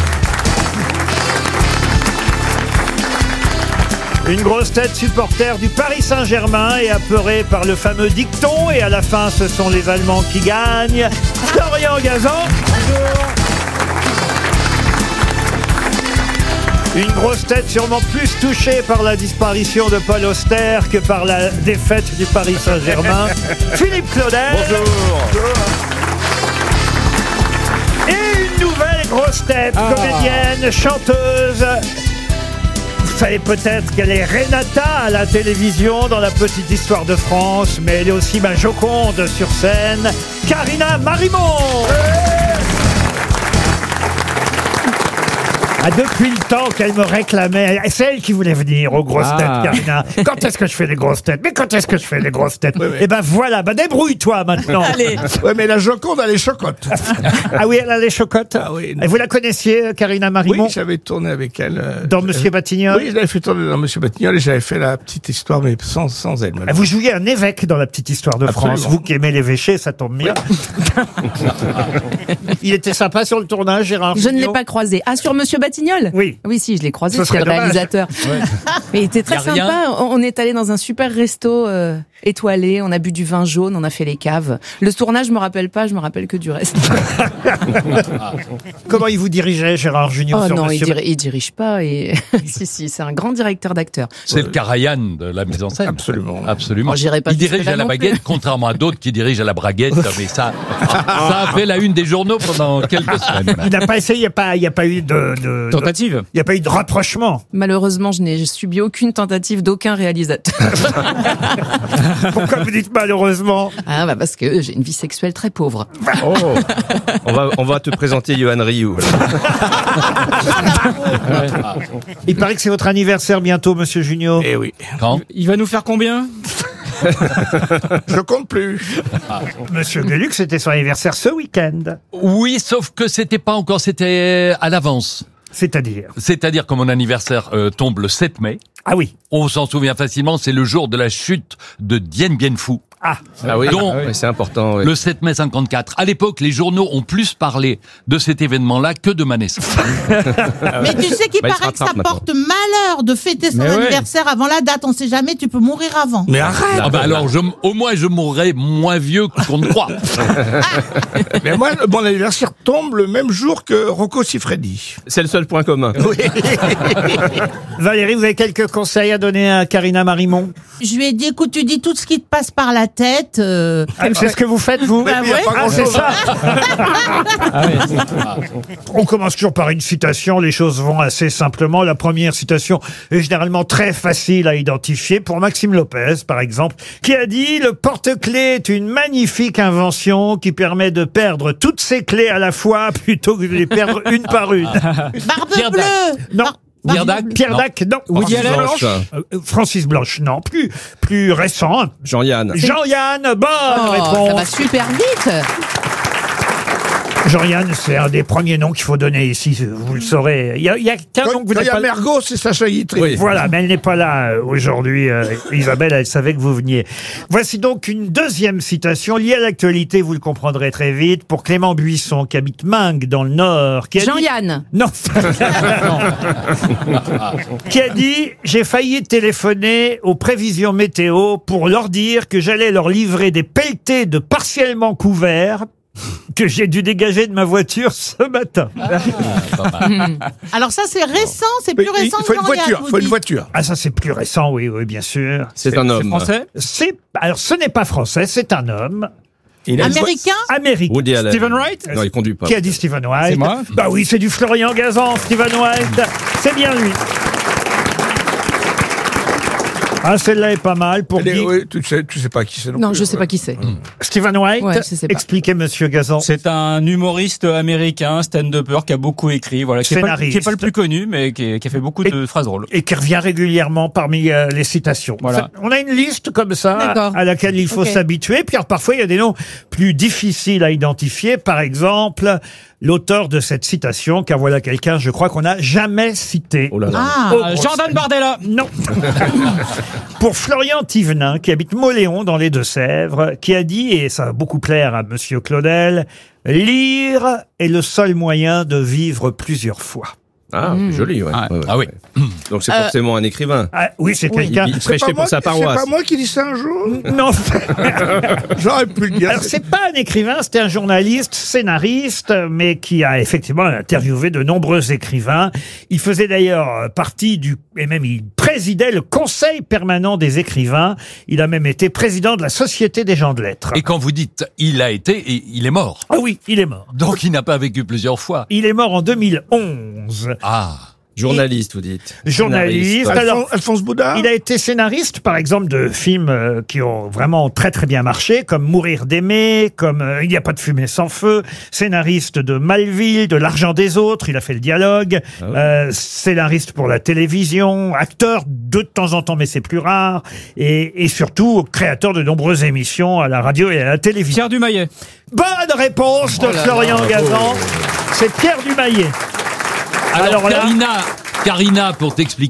Une grosse tête supporter du Paris Saint-Germain et apeurée par le fameux dicton, et à la fin ce sont les Allemands qui gagnent, Florian Gazan. Bonjour. Une grosse tête sûrement plus touchée par la disparition de Paul Auster que par la défaite du Paris Saint-Germain, Philippe Claudel. Bonjour. Et une nouvelle grosse tête, comédienne, chanteuse. Vous savez peut-être qu'elle est Renata à la télévision dans La Petite Histoire de France, mais elle est aussi ma Joconde sur scène, Karina Marimon. Depuis le temps qu'elle me réclamait, c'est elle qui voulait venir aux grosses têtes, Karina. Quand est-ce que je fais les grosses têtes? Mais quand est-ce que je fais les grosses têtes? Oui. Et ben voilà, débrouille-toi maintenant. Allez. Ouais, mais la Joconde, elle est chocotte. Ah oui, elle a les chocottes. Ah oui. Et vous la connaissiez, Karina Marimon? Oui, j'avais tourné avec elle. Dans Monsieur Batignolles? Oui, je l'avais fait tourner dans Monsieur Batignolles et j'avais fait La Petite Histoire, mais sans elle. Vous jouiez un évêque dans La Petite Histoire de France. Vous qui aimez l'évêché, ça tombe bien. Oui. Il était sympa sur le tournage, Gérard? Je ne l'ai pas croisé. Ah, sur Monsieur Batignolles? Batignolles? Oui. Oui, si, je l'ai croisé, Ce c'est le serait dommage. réalisateur. Ouais. Mais il était très Y a rien. sympa. On est allé dans un super resto étoilé, on a bu du vin jaune, on a fait les caves. Le tournage, je me rappelle pas, je me rappelle que du reste. Comment il vous dirigeait, Gérard Junior? Oh sur non, Monsieur- il dirige pas. Et si, c'est un grand directeur d'acteurs. C'est le Karajan de la mise en scène. Absolument. Oh, j'irai pas Il dirige jusque-là à la non plus. baguette, contrairement à d'autres qui dirigent à la braguette. Mais ça a fait la une des journaux pendant quelques semaines. Il n'a pas essayé, il n'y a pas eu de Tentative. Il n'y a pas eu de rapprochement. Malheureusement, je n'ai subi aucune tentative d'aucun réalisateur. Pourquoi vous dites malheureusement? Ah bah parce que j'ai une vie sexuelle très pauvre. Oh, on va te présenter Yohan Ryu. Il paraît que c'est votre anniversaire bientôt, Monsieur Junio. Eh oui. Quand? Il va nous faire combien? Je compte plus. Monsieur Gueluc, c'était son anniversaire ce week-end. Oui, sauf que c'était pas encore, c'était à l'avance. C'est-à-dire que mon anniversaire tombe le 7 mai. Ah oui. On s'en souvient facilement, c'est le jour de la chute de Dien Bien Phu. Ah oui, Donc, c'est important. Oui. le 7 mai 54. À l'époque, les journaux ont plus parlé de cet événement-là que de ma naissance. Mais tu sais qu'il paraît que ça porte malheur de fêter son Mais ouais. anniversaire avant la date. On sait jamais, tu peux mourir avant. Mais arrête. Ah bah alors, au moins, je mourrai moins vieux qu'on ne croit. Mais moi, mon anniversaire tombe le même jour que Rocco Siffredi. C'est le seul point commun. Valérie, vous avez quelques conseils à donner à Karina Marimon? Je lui ai dit, écoute, tu dis tout ce qui te passe par la tête. C'est ce que vous faites, vous? Bah ouais. Ah, c'est ça. On commence toujours par une citation. Les choses vont assez simplement. La première citation est généralement très facile à identifier. Pour Maxime Lopez, par exemple, qui a dit « Le porte-clés est une magnifique invention qui permet de perdre toutes ses clés à la fois plutôt que de les perdre une par une. » Barbe bleue. Non. Pierre Dac? Pierre Dac, non. Woody Allen? Blanche. Francis Blanche, non. Plus récent. Jean-Yann. Jean-Yann, bonne réponse. Ça va super vite. Jean-Yann, c'est un des premiers noms qu'il faut donner ici, vous le saurez. Il y a qu'un nom que vous Quand il n'avez y a pas... Mergo, c'est Sacha Guitry. Oui. Voilà, mais elle n'est pas là aujourd'hui. Isabelle, elle savait que vous veniez. Voici donc une deuxième citation liée à l'actualité, vous le comprendrez très vite, pour Clément Buisson, qui habite Mingue, dans le Nord. Qui a Jean-Yann. dit... Non. Qui a dit « J'ai failli téléphoner aux prévisions météo pour leur dire que j'allais leur livrer des pelletés de partiellement couverts que j'ai dû dégager de ma voiture ce matin. » Alors ça, c'est récent, c'est plus récent que Jean-Yann, vous dites. voiture. Ah, ça c'est plus récent, oui, bien sûr. C'est un homme. C'est français? Alors, ce n'est pas français, c'est un homme. Américain? Américain. Woody Allen. Stephen Wright? Non, il conduit pas. Qui a dit Stephen Wright? C'est moi. Bah oui, c'est du Florian Gazan, Stephen Wright. C'est bien lui. Ah, celle-là est pas mal pour Guy. Oui, tu sais pas qui c'est. Non, je sais pas qui c'est. Stephen Wright, Ouais, je sais pas. expliquez, monsieur Gazan. C'est un humoriste américain, stand-upper, qui a beaucoup écrit, voilà, qui est pas le plus connu, mais qui a fait beaucoup de phrases drôles. Et qui revient régulièrement parmi les citations. Voilà. On a une liste comme ça à laquelle il faut s'habituer. Puis alors, parfois, il y a des noms plus difficiles à identifier. Par exemple, l'auteur de cette citation, car voilà quelqu'un, je crois qu'on n'a jamais cité. Oh là là. Jordan Bardella. Non. Pour Florian Thévenin, qui habite Mauléon dans les Deux-Sèvres, qui a dit, et ça va beaucoup plaire à monsieur Claudel, « Lire est le seul moyen de vivre plusieurs fois ». Ah, joli, ouais. Ah oui. Donc c'est forcément un écrivain. Ah, oui, c'est quelqu'un... Il prêchait pour sa paroisse. C'est pas moi qui dis ça un jour? Non. J'aurais pu le dire. Alors, c'est pas un écrivain, c'était un journaliste, scénariste, mais qui a effectivement interviewé de nombreux écrivains. Il faisait d'ailleurs partie et même il présidait le Conseil permanent des écrivains. Il a même été président de la Société des gens de lettres. Et quand vous dites il a été, il est mort. Ah oui, il est mort. Donc il n'a pas vécu plusieurs fois. Il est mort en 2011. Ah. Journaliste, vous dites. Journaliste. Alors, Alphonse Boudard. Il a été scénariste, par exemple, de films qui ont vraiment très très bien marché, comme Mourir d'aimer, comme Il n'y a pas de fumée sans feu, scénariste de Malville, de L'argent des autres, il a fait le dialogue, scénariste pour la télévision, acteur de temps en temps, mais c'est plus rare, et surtout créateur de nombreuses émissions à la radio et à la télévision. Pierre Dumaillet. Bonne réponse de Florian Gazan. C'est Pierre Dumaillet. Alors Karina, pour t'expliquer,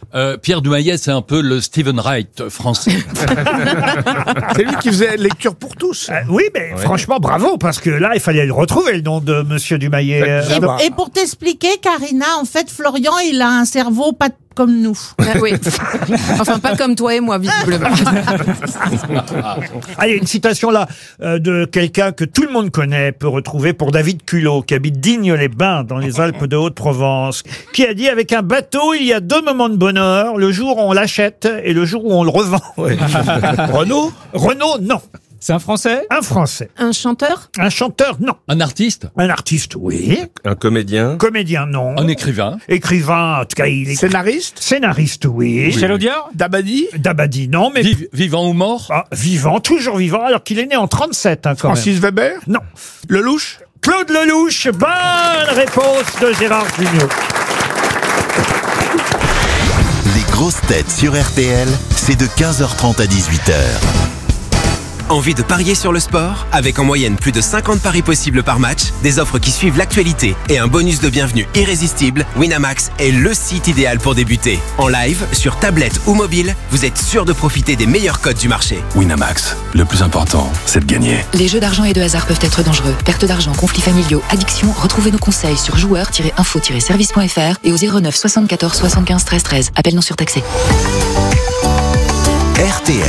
Pierre Dumayet, c'est un peu le Stephen Wright français. C'est lui qui faisait lecture pour tous. Oui, mais franchement, bravo, parce que là, il fallait le retrouver, le nom de Monsieur Dumayet. Et pour t'expliquer, Karina, en fait, Florian, il a un cerveau pas comme nous. Oui. Enfin, pas comme toi et moi, visiblement. Allez, une citation là de quelqu'un que tout le monde connaît, peut retrouver pour David Culot, qui habite Digne-les-Bains, dans les Alpes de Haute-Provence, qui a dit: avec un bateau, il y a 2 moments de bonheur, le jour où on l'achète et le jour où on le revend. Renaud? Renaud, non. C'est un Français? Un Français. Un chanteur? Un chanteur, non. Un artiste? Un artiste, oui. Un comédien? Comédien, non. Un écrivain? Écrivain, en tout cas, il est... Scénariste? Scénariste, oui. Michel Audiard? Dabadi? Dabadi, non, mais... Vivant ou mort? Vivant, toujours vivant, alors qu'il est né en 37, hein, quand Francis même. Weber? Non. Lelouch? Claude Lelouch, bonne réponse de Gérard Jugnot. Les grosses têtes sur RTL, c'est de 15h30 à 18h. Envie de parier sur le sport? Avec en moyenne plus de 50 paris possibles par match, des offres qui suivent l'actualité et un bonus de bienvenue irrésistible, Winamax est le site idéal pour débuter. En live, sur tablette ou mobile, vous êtes sûr de profiter des meilleurs codes du marché. Winamax, le plus important, c'est de gagner. Les jeux d'argent et de hasard peuvent être dangereux. Perte d'argent, conflits familiaux, addiction. Retrouvez nos conseils sur joueurs-info-service.fr et au 09 74 75 13 13. Appel non surtaxé. RTL.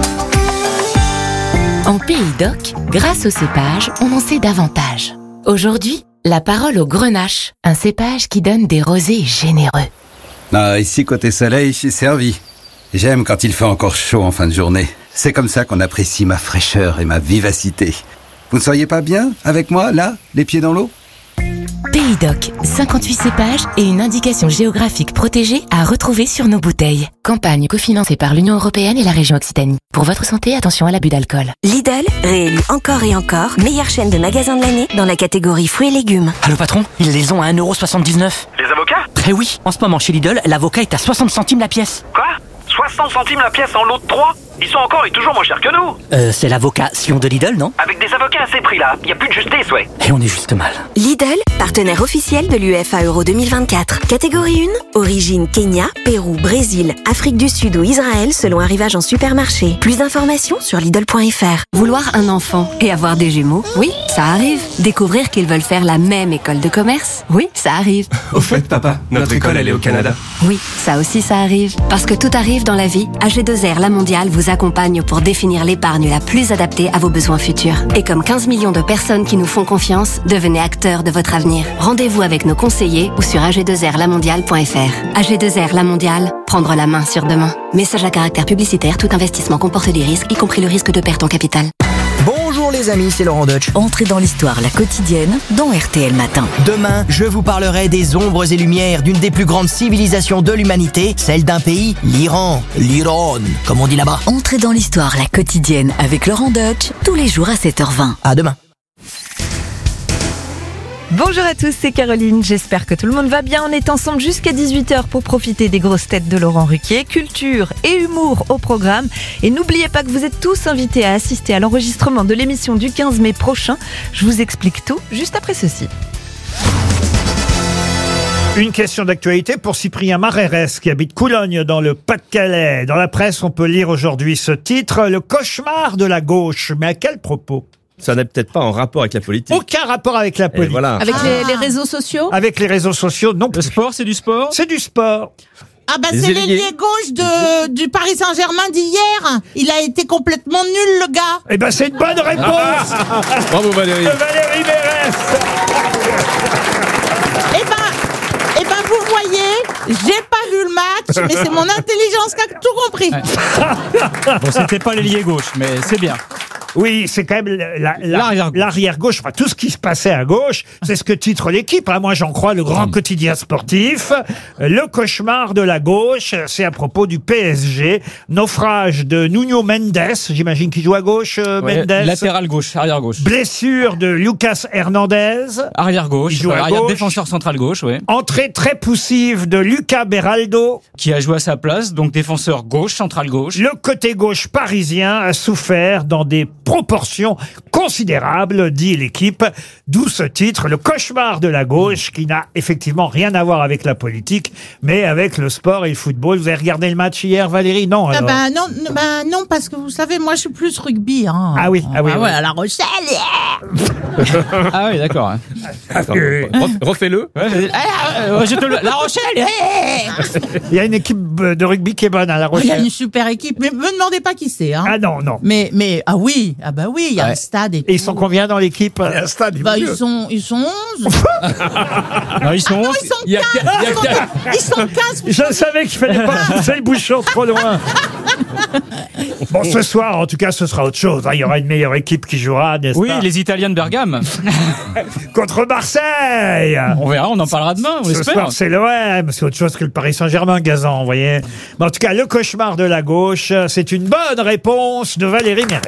En Pays d'Oc, grâce au cépage, on en sait davantage. Aujourd'hui, la parole au grenache, un cépage qui donne des rosés généreux. Ah, ici, côté soleil, je suis servi. J'aime quand il fait encore chaud en fin de journée. C'est comme ça qu'on apprécie ma fraîcheur et ma vivacité. Vous ne seriez pas bien avec moi, là, les pieds dans l'eau ? Pays d'Oc, 58 cépages et une indication géographique protégée à retrouver sur nos bouteilles. Campagne cofinancée par l'Union européenne et la région Occitanie. Pour votre santé, attention à l'abus d'alcool. Lidl, réélu encore et encore, meilleure chaîne de magasins de l'année dans la catégorie fruits et légumes. Allô patron, ils les ont à 1,79 €. Les avocats? Très oui, en ce moment chez Lidl, l'avocat est à 60 centimes la pièce. Quoi? 60 centimes la pièce en lot de 3? Ils sont encore et toujours moins chers que nous. C'est l'avocat Sion de Lidl, non? Avec des avocats à ces prix-là, il n'y a plus de justesse, ouais. Et on est juste mal. Lidl, partenaire officiel de l'UEFA Euro 2024. Catégorie 1, origine Kenya, Pérou, Brésil, Afrique du Sud ou Israël selon arrivage en supermarché. Plus d'informations sur Lidl.fr. Vouloir un enfant et avoir des jumeaux, oui, ça arrive. Découvrir qu'ils veulent faire la même école de commerce, oui, ça arrive. Au fait, papa, notre école, elle est au Canada. Oui, ça aussi, ça arrive. Parce que tout arrive dans la vie, AG2R La Mondiale vous accompagne pour définir l'épargne la plus adaptée à vos besoins futurs. Et comme 15 millions de personnes qui nous font confiance, devenez acteurs de votre avenir. Rendez-vous avec nos conseillers ou sur ag2rlamondiale.fr. AG2R La Mondiale, prendre la main sur demain. Message à caractère publicitaire, tout investissement comporte des risques, y compris le risque de perte en capital. Bonjour les amis, c'est Laurent Deutsch. Entrez dans l'histoire, la quotidienne, dans RTL Matin. Demain, je vous parlerai des ombres et lumières d'une des plus grandes civilisations de l'humanité, celle d'un pays, l'Iran. L'Iran, comme on dit là-bas. Entrez dans l'histoire, la quotidienne, avec Laurent Deutsch, tous les jours à 7h20. À demain. Bonjour à tous, c'est Caroline. J'espère que tout le monde va bien. On est ensemble jusqu'à 18h pour profiter des grosses têtes de Laurent Ruquier. Culture et humour au programme. Et n'oubliez pas que vous êtes tous invités à assister à l'enregistrement de l'émission du 15 mai prochain. Je vous explique tout juste après ceci. Une question d'actualité pour Cyprien Marérès qui habite Coulogne dans le Pas-de-Calais. Dans la presse, on peut lire aujourd'hui ce titre, Le cauchemar de la gauche. Mais à quel propos ? Ça n'a peut-être pas en rapport avec la politique. Aucun rapport avec la politique. Voilà. Avec les réseaux sociaux? Avec les réseaux sociaux, non. Le sport, c'est du sport? C'est du sport. Ah bah c'est l'ailier gauche du Paris Saint-Germain d'hier. Il a été complètement nul, le gars. Eh ben c'est une bonne réponse. Bravo Valérie. De Valérie Mérès. Eh ben vous voyez, j'ai pas vu le match, mais c'est mon intelligence qui a tout compris. Ouais. Bon, c'était pas l'ailier gauche, mais c'est bien. Oui, c'est quand même l'arrière-gauche. Enfin, tout ce qui se passait à gauche, c'est ce que titre l'équipe. Hein. Moi, j'en crois le grand quotidien sportif. Le cauchemar de la gauche, c'est à propos du PSG. Naufrage de Nuno Mendes, j'imagine qu'il joue à gauche, Mendes. Latéral gauche, arrière gauche. Blessure de Lucas Hernandez. Arrière gauche, il joue à arrière gauche. défenseur central gauche, oui. Entrée très poussive de Lucas Beraldo. Qui a joué à sa place, donc défenseur gauche, central gauche. Le côté gauche parisien a souffert dans des proportion considérable, dit l'équipe. D'où ce titre, le cauchemar de la gauche, qui n'a effectivement rien à voir avec la politique, mais avec le sport et le football. Vous avez regardé le match hier, Valérie? Non, alors. Non, parce que vous savez, moi je suis plus rugby. Hein. Ah oui, ouais, à La Rochelle. Ah oui, d'accord. Hein. Refais-le. La Rochelle. Il y a une équipe de rugby qui est bonne à La Rochelle. Il y a une super équipe, mais me demandez pas qui c'est. Hein. Ah non. Mais oui, il y a un stade. Et ils sont combien dans l'équipe? Il y a un stade. Ils sont 11. Non, ils sont 11. Ils sont 15. Je savais qu'il fallait pas pousser le bouchon trop loin. Bon, ce soir, en tout cas, ce sera autre chose. Il y aura une meilleure équipe qui jouera, n'est-ce Oui, pas? les Italiens de Bergame. Contre Marseille. On verra, on en parlera demain, on Ce espère. soir, c'est l'OM. C'est autre chose que le Paris Saint-Germain, Gazan, vous voyez. Mais en tout cas, le cauchemar de la gauche, c'est une bonne réponse de Valérie Mérès.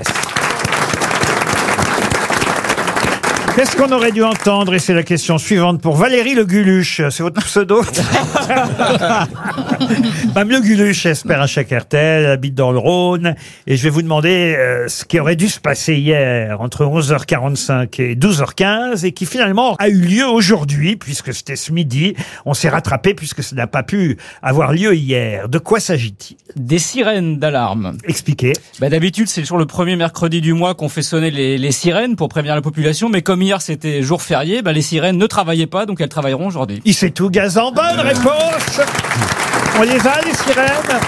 Qu'est-ce qu'on aurait dû entendre? Et c'est la question suivante pour Valérie Le Guluche. C'est votre pseudo? Mme Le Guluche espère un chèque RTL, elle habite dans le Rhône. Et je vais vous demander ce qui aurait dû se passer hier entre 11h45 et 12h15 et qui finalement a eu lieu aujourd'hui, puisque c'était ce midi. On s'est rattrapé puisque ça n'a pas pu avoir lieu hier. De quoi s'agit-il? Des sirènes d'alarme. Expliquez. D'habitude, c'est toujours le premier mercredi du mois qu'on fait sonner les sirènes pour prévenir la population, mais comme hier c'était jour férié, les sirènes ne travaillaient pas, donc elles travailleront aujourd'hui. Il sait tout, Gazan. Bonne réponse. On les a, les sirènes?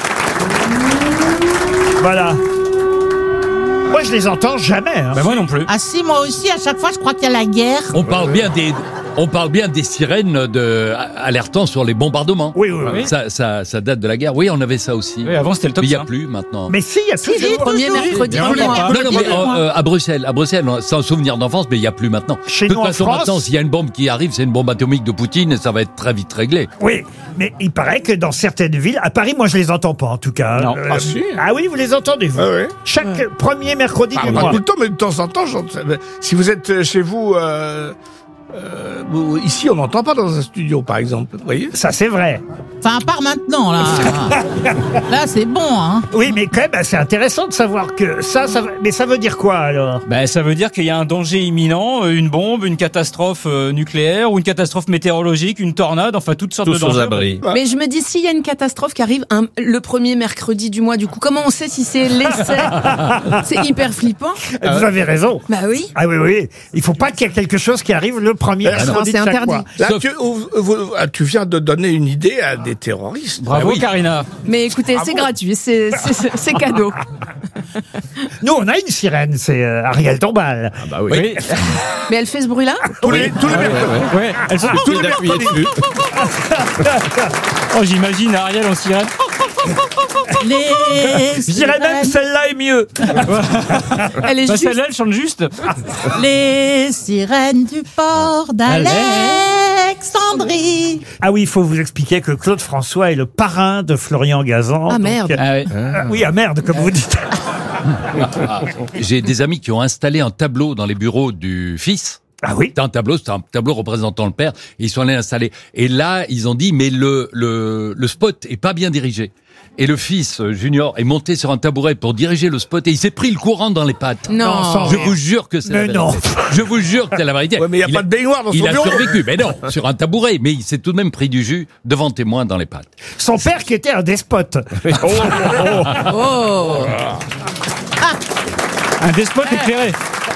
Voilà. Moi, je les entends jamais. Hein. Moi non plus. Ah si, moi aussi, à chaque fois, je crois qu'il y a la guerre. On parle bien des sirènes alertant sur les bombardements. Oui. Ça date de la guerre. Oui, on avait ça aussi. Oui, avant c'était le top. Mais il n'y a plus maintenant. Mais si, il y a toujours. Premier mercredi du mois. Non, à Bruxelles, c'est un souvenir d'enfance, mais il n'y a plus maintenant. Chez de nous, toute en façon, France, maintenant, s'il y a une bombe qui arrive, c'est une bombe atomique de Poutine et ça va être très vite réglé. Oui, mais il paraît que dans certaines villes, à Paris, moi je les entends pas en tout cas. Non. Ah si. Ah oui, vous les entendez vous? Ah oui. Chaque premier mercredi du Pas mois. tout le temps, mais de temps en temps, si vous êtes chez vous, ici, on n'entend pas dans un studio, par exemple. Vous voyez? Ça, c'est vrai. Enfin, à part maintenant, là. Là, c'est bon, hein. Oui, mais quand même, c'est intéressant de savoir que mais ça veut dire quoi alors? Ça veut dire qu'il y a un danger imminent, une bombe, une catastrophe nucléaire ou une catastrophe météorologique, une tornade, enfin toutes sortes de dangers. Abris. Mais je me dis, s'il y a une catastrophe qui arrive le premier mercredi du mois, du coup, comment on sait si c'est l'essai? C'est hyper flippant. Vous avez raison. Bah oui. Ah oui. Il faut pas qu'il y ait quelque chose qui arrive le premier mercredi c'est de chaque interdit. mois. Là, tu viens de donner une idée à des terroristes. Bravo, Karina. Mais écoutez, c'est gratuit, c'est cadeau. Nous, on a une sirène, c'est Ariel Tombal. Ah bah oui. Mais elle fait ce bruit-là? Tous les Ouais, elles sont Tous les mercredis. Oh, j'imagine Ariel en sirène. Je dirais même celle-là est mieux. Elle est juste. Celle-là, elle chante juste. Les sirènes du port d'Alexandrie. Ah oui, il faut vous expliquer que Claude François est le parrain de Florian Gazan. Ah merde. Oui, ah merde, comme vous dites. J'ai des amis qui ont installé un tableau dans les bureaux du fils. Ah oui. C'est un tableau représentant le père. Et ils sont allés installer. Et là, ils ont dit, mais le spot est pas bien dirigé. Et le fils, Junior, est monté sur un tabouret pour diriger le spot et il s'est pris le courant dans les pattes. Non. Je vous jure que c'est la vérité. Non. Je vous jure que c'est la vérité. Ouais, mais il n'y a pas de baignoire dans son bureau. Il a survécu, mais non, sur un tabouret. Mais il s'est tout de même pris du jus devant témoin dans les pattes. Son père qui était un despote. Oh. Un despote éclairé.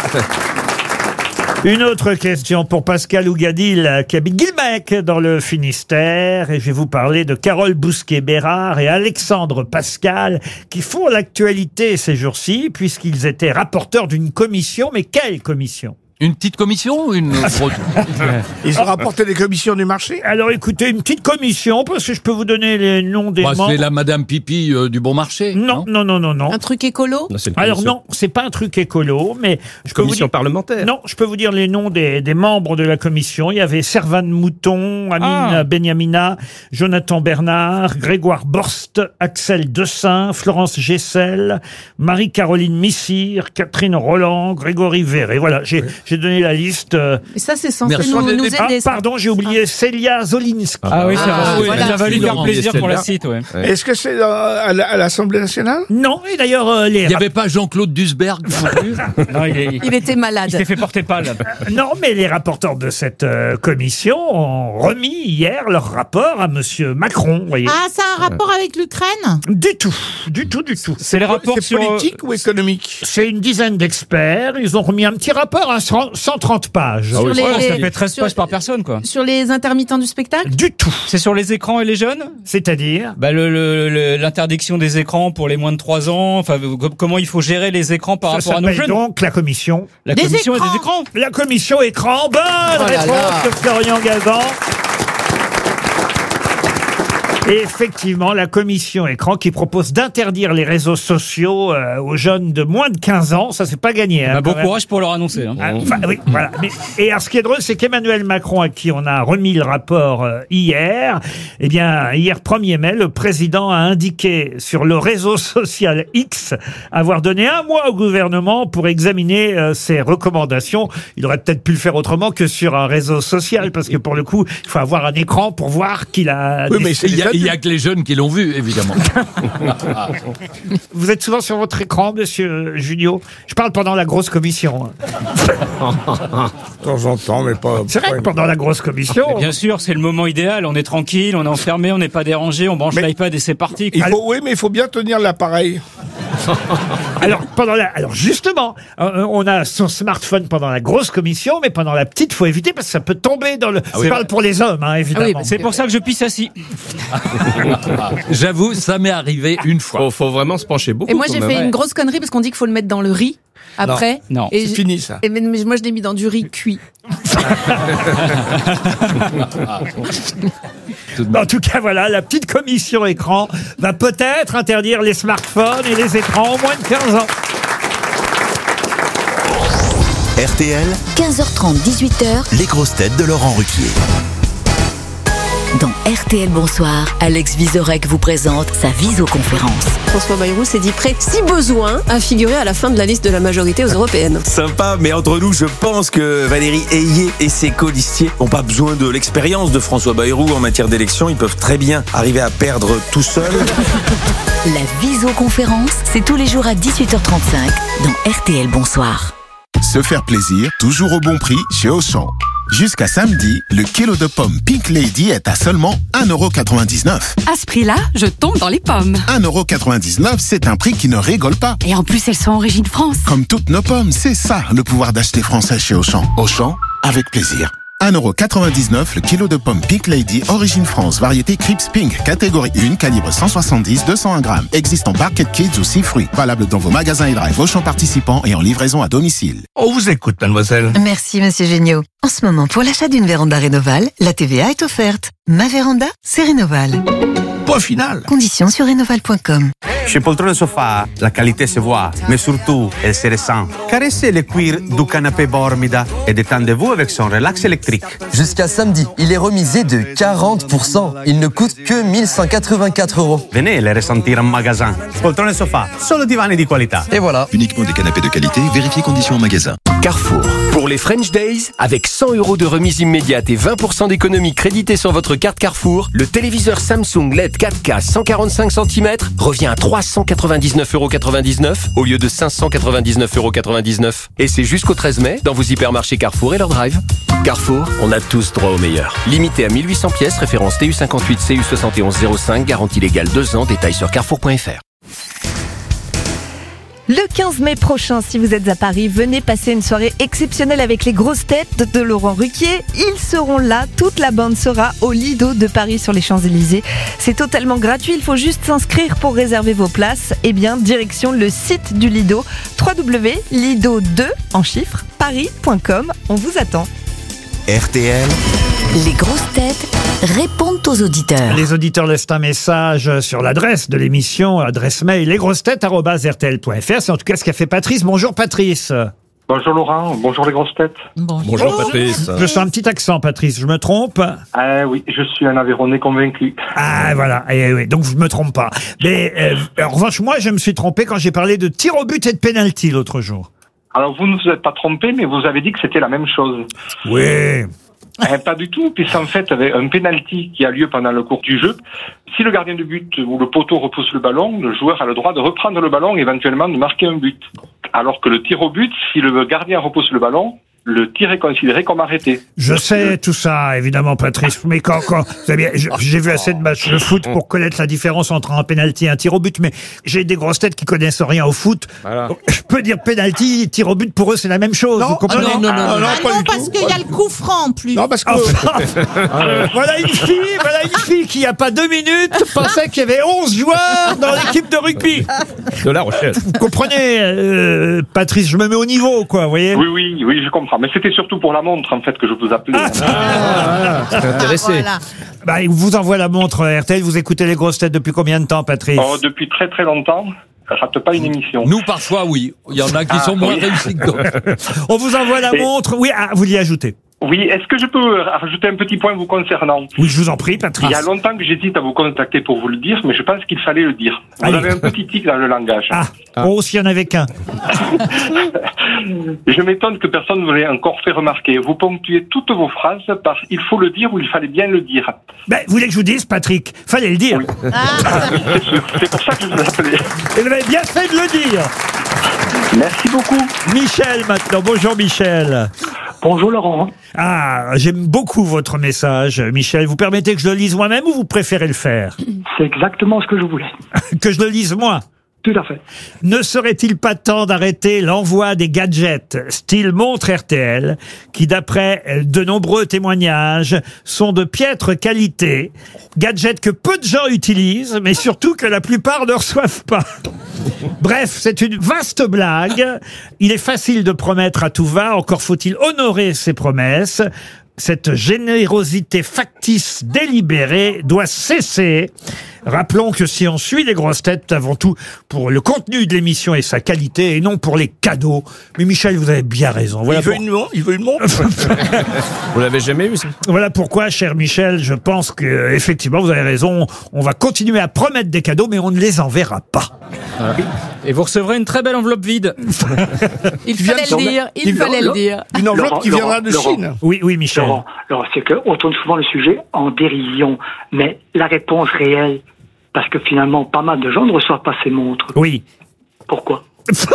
Une autre question pour Pascal Ougadil, qui habite Guilmec dans le Finistère. Et je vais vous parler de Carole Bousquet-Bérard et Alexandre Pascal, qui font l'actualité ces jours-ci, puisqu'ils étaient rapporteurs d'une commission. Mais quelle commission? Une petite commission ou une grosse? Ils ont rapporté des commissions du marché. Alors écoutez, une petite commission, parce que je peux vous donner les noms des membres. C'est la Madame Pipi du Bon Marché. Non. Un truc écolo? Alors non, c'est pas un truc écolo, mais je peux Commission parlementaire. Non, je peux vous dire les noms des membres de la commission. Il y avait Servane Mouton, Amine Benyamina, Jonathan Bernard, Grégoire Borst, Axel Dessein, Florence Gessel, Marie-Caroline Missire, Catherine Roland, Grégory Verret. Voilà, j'ai J'ai donné la liste. Et ça, c'est censé Merci. nous aider. ça. Pardon, j'ai oublié Célia Zolinski. Ah oui, ça va. oui, Ça va lui faire plaisir qu'on la celle-là. cite, ouais. Est-ce que c'est à l'Assemblée nationale? Non, et d'ailleurs, Il n'y avait pas Jean-Claude Dusberg non plus. Non, Il était malade. il s'est fait porter pâle. non, mais les rapporteurs de cette commission ont remis hier leur rapport à Monsieur Macron, vous voyez. Ah, ça a un rapport avec l'Ukraine? Du tout. C'est les rapports C'est sur... politique ou économique? C'est une dizaine d'experts. Ils ont remis un petit rapport à 130 pages. Sur les- Ouais, ça fait 13 sur- pages par personne, quoi. Sur les intermittents du spectacle? Du tout. C'est sur les écrans et les jeunes? C'est-à-dire Bah l'interdiction des écrans pour les moins de 3 ans, enfin comment il faut gérer les écrans par ça rapport à nos s'appelle jeunes. donc la commission. La Des commission écrans. et des écrans. La commission écran. Bonne Oh là réponse là. de Florian Gazan. Et effectivement, la commission écran qui propose d'interdire les réseaux sociaux aux jeunes de moins de 15 ans, ça c'est pas gagné. Hein, Bah, bon quand même. courage pour leur annoncer. Hein. Ah, enfin, oui, voilà. Et alors, ce qui est drôle, c'est qu'Emmanuel Macron, à qui on a remis le rapport hier, eh bien, hier 1er mai, le président a indiqué sur le réseau social X avoir donné un mois au gouvernement pour examiner ses recommandations. Il aurait peut-être pu le faire autrement que sur un réseau social, parce que pour le coup, il faut avoir un écran pour voir qu'il a... Oui, mais c'est Il y a que les jeunes qui l'ont vu, évidemment. Vous êtes souvent sur votre écran, monsieur Junio? Je parle pendant la grosse commission. De temps en temps, mais pas... C'est vrai que pendant la grosse commission... Mais bien sûr, c'est le moment idéal. On est tranquille, on est enfermé, on n'est pas dérangé, on branche l'iPad et c'est parti. Oui, mais il faut bien tenir l'appareil. Alors justement, on a son smartphone pendant la grosse commission, mais pendant la petite, faut éviter parce que ça peut tomber dans le... Je parle pour les hommes, hein, évidemment. C'est pour ça que je pisse assis. J'avoue, ça m'est arrivé une fois. Faut vraiment se pencher beaucoup. Et moi, j'ai quand fait même. une grosse connerie parce qu'on dit qu'il faut le mettre dans le riz après. Non, Et c'est fini, ça. Mais moi, je l'ai mis dans du riz cuit. En tout cas, voilà, la petite commission écran va peut-être interdire les smartphones et les écrans aux moins de 15 ans. RTL, 15h30, 18h, les grosses têtes de Laurent Ruquier. dans RTL Bonsoir, Alex Vizorek vous présente sa visioconférence. François Bayrou s'est dit prêt, si besoin, à figurer à la fin de la liste de la majorité aux européennes. Sympa, mais entre nous, je pense que Valérie Ayé et ses colistiers n'ont pas besoin de l'expérience de François Bayrou en matière d'élection. Ils peuvent très bien arriver à perdre tout seuls. La visioconférence, c'est tous les jours à 18h35 dans RTL Bonsoir. Se faire plaisir, toujours au bon prix chez Auchan. Jusqu'à samedi, le kilo de pommes Pink Lady est à seulement 1,99 €. À ce prix-là, je tombe dans les pommes. 1,99 €, c'est un prix qui ne rigole pas. Et en plus, elles sont origine France. Comme toutes nos pommes, c'est ça le pouvoir d'acheter français chez Auchan. Auchan, avec plaisir. 1,99 € le kilo de pommes Pink Lady, origine France, variété Crips Pink, catégorie 1, calibre 170-201 grammes. Existe en Barquette Kids ou 6 fruits. Valable dans vos magasins et drive Auchan participants et en livraison à domicile. On vous écoute, mademoiselle. Merci, monsieur Géniaud. En ce moment, pour l'achat d'une véranda Rénoval, la TVA est offerte. Ma véranda, c'est Rénoval. Point final. Conditions sur rénoval.com. Chez Poltrone Sofa, la qualité se voit, mais surtout, elle se ressent. Caressez le cuir du canapé Bormida et détendez-vous avec son relax électrique. Jusqu'à samedi, il est remisé de 40%. Il ne coûte que 1184 €. Venez les ressentir en magasin. Poltrone Sofa, solo divani di qualità. Et voilà. Uniquement des canapés de qualité, vérifiez conditions en magasin. Carrefour. Pour les French Days, avec 100 € de remise immédiate et 20% d'économie créditée sur votre carte Carrefour, le téléviseur Samsung LED 4K 145 cm revient à 399,99 € au lieu de 599,99 €. Et c'est jusqu'au 13 mai dans vos hypermarchés Carrefour et leur drive. Carrefour, on a tous droit au meilleur. Limité à 1800 pièces, référence TU58 CU7105, garantie légale 2 ans, détails sur carrefour.fr. Le 15 mai prochain, si vous êtes à Paris, venez passer une soirée exceptionnelle avec les grosses têtes de Laurent Ruquier. Ils seront là, toute la bande sera au Lido de Paris sur les Champs-Élysées. C'est totalement gratuit, il faut juste s'inscrire pour réserver vos places. Eh bien, direction le site du Lido, www.lido2 en chiffres, paris.com. On vous attend. RTL. Les grosses têtes répondent aux auditeurs. Les auditeurs laissent un message sur l'adresse de l'émission, adresse mail lesgrossetêtes@rtl.fr. C'est en tout cas ce qu'a fait Patrice. Bonjour Patrice. Bonjour Laurent, bonjour les grosses têtes. Bonjour Patrice. Je sens un petit accent Patrice, je me trompe? Oui, je suis un Aveyronais convaincu. Ah voilà, oui, donc je me trompe pas. Mais en revanche, moi je me suis trompé quand j'ai parlé de tir au but et de pénalty l'autre jour. Alors, vous ne vous êtes pas trompé, mais vous avez dit que c'était la même chose. Oui. Pas du tout, puisqu'en fait, avec un penalty qui a lieu pendant le cours du jeu, si le gardien de but ou le poteau repousse le ballon, le joueur a le droit de reprendre le ballon et éventuellement de marquer un but. Alors que le tir au but, si le gardien repousse le ballon, le tir est considéré comme arrêté. Je sais tout ça, évidemment, Patrice, mais quand vous savez, j'ai vu assez de matchs de foot pour connaître la différence entre un penalty et un tir au but, mais j'ai des grosses têtes qui connaissent rien au foot. Voilà. Je peux dire penalty, tir au but, pour eux, c'est la même chose. Vous comprenez? Non, parce qu'il y a le coup franc, en plus. Non, parce que... Voilà une fille qui, il n'y a pas 2 minutes, pensait qu'il y avait 11 joueurs dans l'équipe de rugby. De La Rochelle. Vous comprenez, Patrice, je me mets au niveau, quoi, vous voyez? Oui, je comprends. Mais c'était surtout pour la montre, en fait, que je vous appelais. C'est intéressé. Voilà. Bah, il vous envoie la montre RTL. Vous écoutez les grosses têtes depuis combien de temps, Patrice? Depuis très très longtemps. Je rate pas une émission. Nous, parfois, oui. Il y en a qui sont moins réussis que d'autres. On vous envoie la montre. Oui, vous l'y ajoutez. Oui, est-ce que je peux rajouter un petit point vous concernant? Oui, je vous en prie, Patrice. Il y a longtemps que j'hésite à vous contacter pour vous le dire, mais je pense qu'il fallait le dire. Vous Allez. avez un petit tic dans le langage. Oh, s'il y en avait qu'un. Je m'étonne que personne ne vous l'ait encore fait remarquer. Vous ponctuez toutes vos phrases par « il faut le dire » ou « il fallait bien le dire ». Ben, vous voulez que je vous dise, Patrick? Fallait le dire. Oui. C'est sûr. C'est pour ça que je vous ai appelé. Et vous avez bien fait de le dire. Merci beaucoup. Michel, maintenant. Bonjour, Michel. Bonjour, Laurent. J'aime beaucoup votre message, Michel. Vous permettez que je le lise moi-même ou vous préférez le faire? C'est exactement ce que je voulais. Que je le lise moi? Tout à fait. Ne serait-il pas temps d'arrêter l'envoi des gadgets style montre RTL, qui d'après de nombreux témoignages sont de piètre qualité, gadgets que peu de gens utilisent, mais surtout que la plupart ne reçoivent pas. Bref, c'est une vaste blague. Il est facile de promettre à tout va, encore faut-il honorer ses promesses. Cette générosité factice délibérée doit cesser. Rappelons que si on suit les grosses têtes, avant tout pour le contenu de l'émission et sa qualité, et non pour les cadeaux. Mais Michel, vous avez bien raison. Voilà Il veut une montre. Vous l'avez jamais vu, ça? Voilà pourquoi, cher Michel, je pense que effectivement vous avez raison. On va continuer à promettre des cadeaux, mais on ne les enverra pas. Voilà. Et vous recevrez une très belle enveloppe vide. Il fallait le dire. Une enveloppe qui viendra de Chine. Oui, Michel. Laurent, c'est qu'on tourne souvent le sujet en dérision, mais la réponse réelle, parce que finalement, pas mal de gens ne reçoivent pas ces montres. Oui. Pourquoi?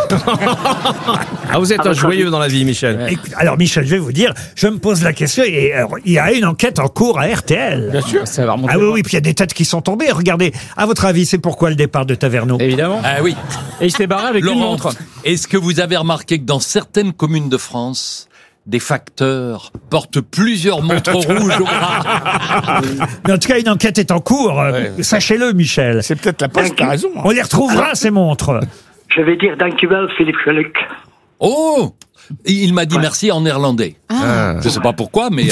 Vous êtes un joyeux dans la vie, Michel. Alors, Michel, je vais vous dire, je me pose la question, et il y a une enquête en cours à RTL. Bien sûr. Ça va remonter. Oui, puis il y a des têtes qui sont tombées. Regardez, à votre avis, c'est pourquoi le départ de Taverneau? Évidemment. Oui. Et il s'est barré avec une Laurent, montre. est-ce que vous avez remarqué que dans certaines communes de France, des facteurs portent plusieurs montres rouges au bras? Mais en tout cas, une enquête est en cours. Sachez-le, Michel. C'est peut-être la poste qui a raison. On les retrouvera, ces montres. Je vais dire dankjewel, Philippe Geluck. Oh! Il m'a dit merci en néerlandais. Je sais pas pourquoi, mais...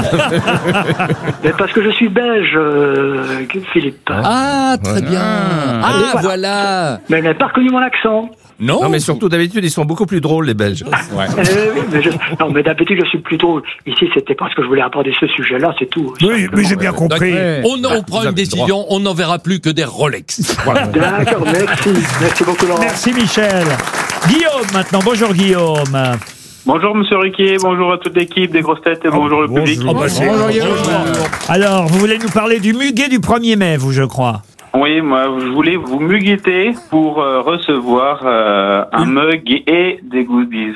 Mais parce que je suis belge, Philippe. Ah, très bien. Voilà. Mais vous n'avez pas reconnu mon accent. Non, mais surtout, d'habitude, ils sont beaucoup plus drôles, les Belges. Non, mais d'habitude, je suis plus drôle. Ici, c'était parce que je voulais aborder ce sujet-là, c'est tout. Oui, mais j'ai bien compris. On prend une décision, on n'enverra plus que des Rolex. Voilà. D'accord, merci. Merci beaucoup, Laurent. Merci, Michel. Guillaume, maintenant. Bonjour, Guillaume. Bonjour Monsieur Ruquier, bonjour à toute l'équipe des grosses têtes et bonjour le public. Bonjour. Alors, vous voulez nous parler du muguet du 1er mai, vous, je crois? Oui, moi je voulais vous mugueter pour recevoir un mug et des goodies.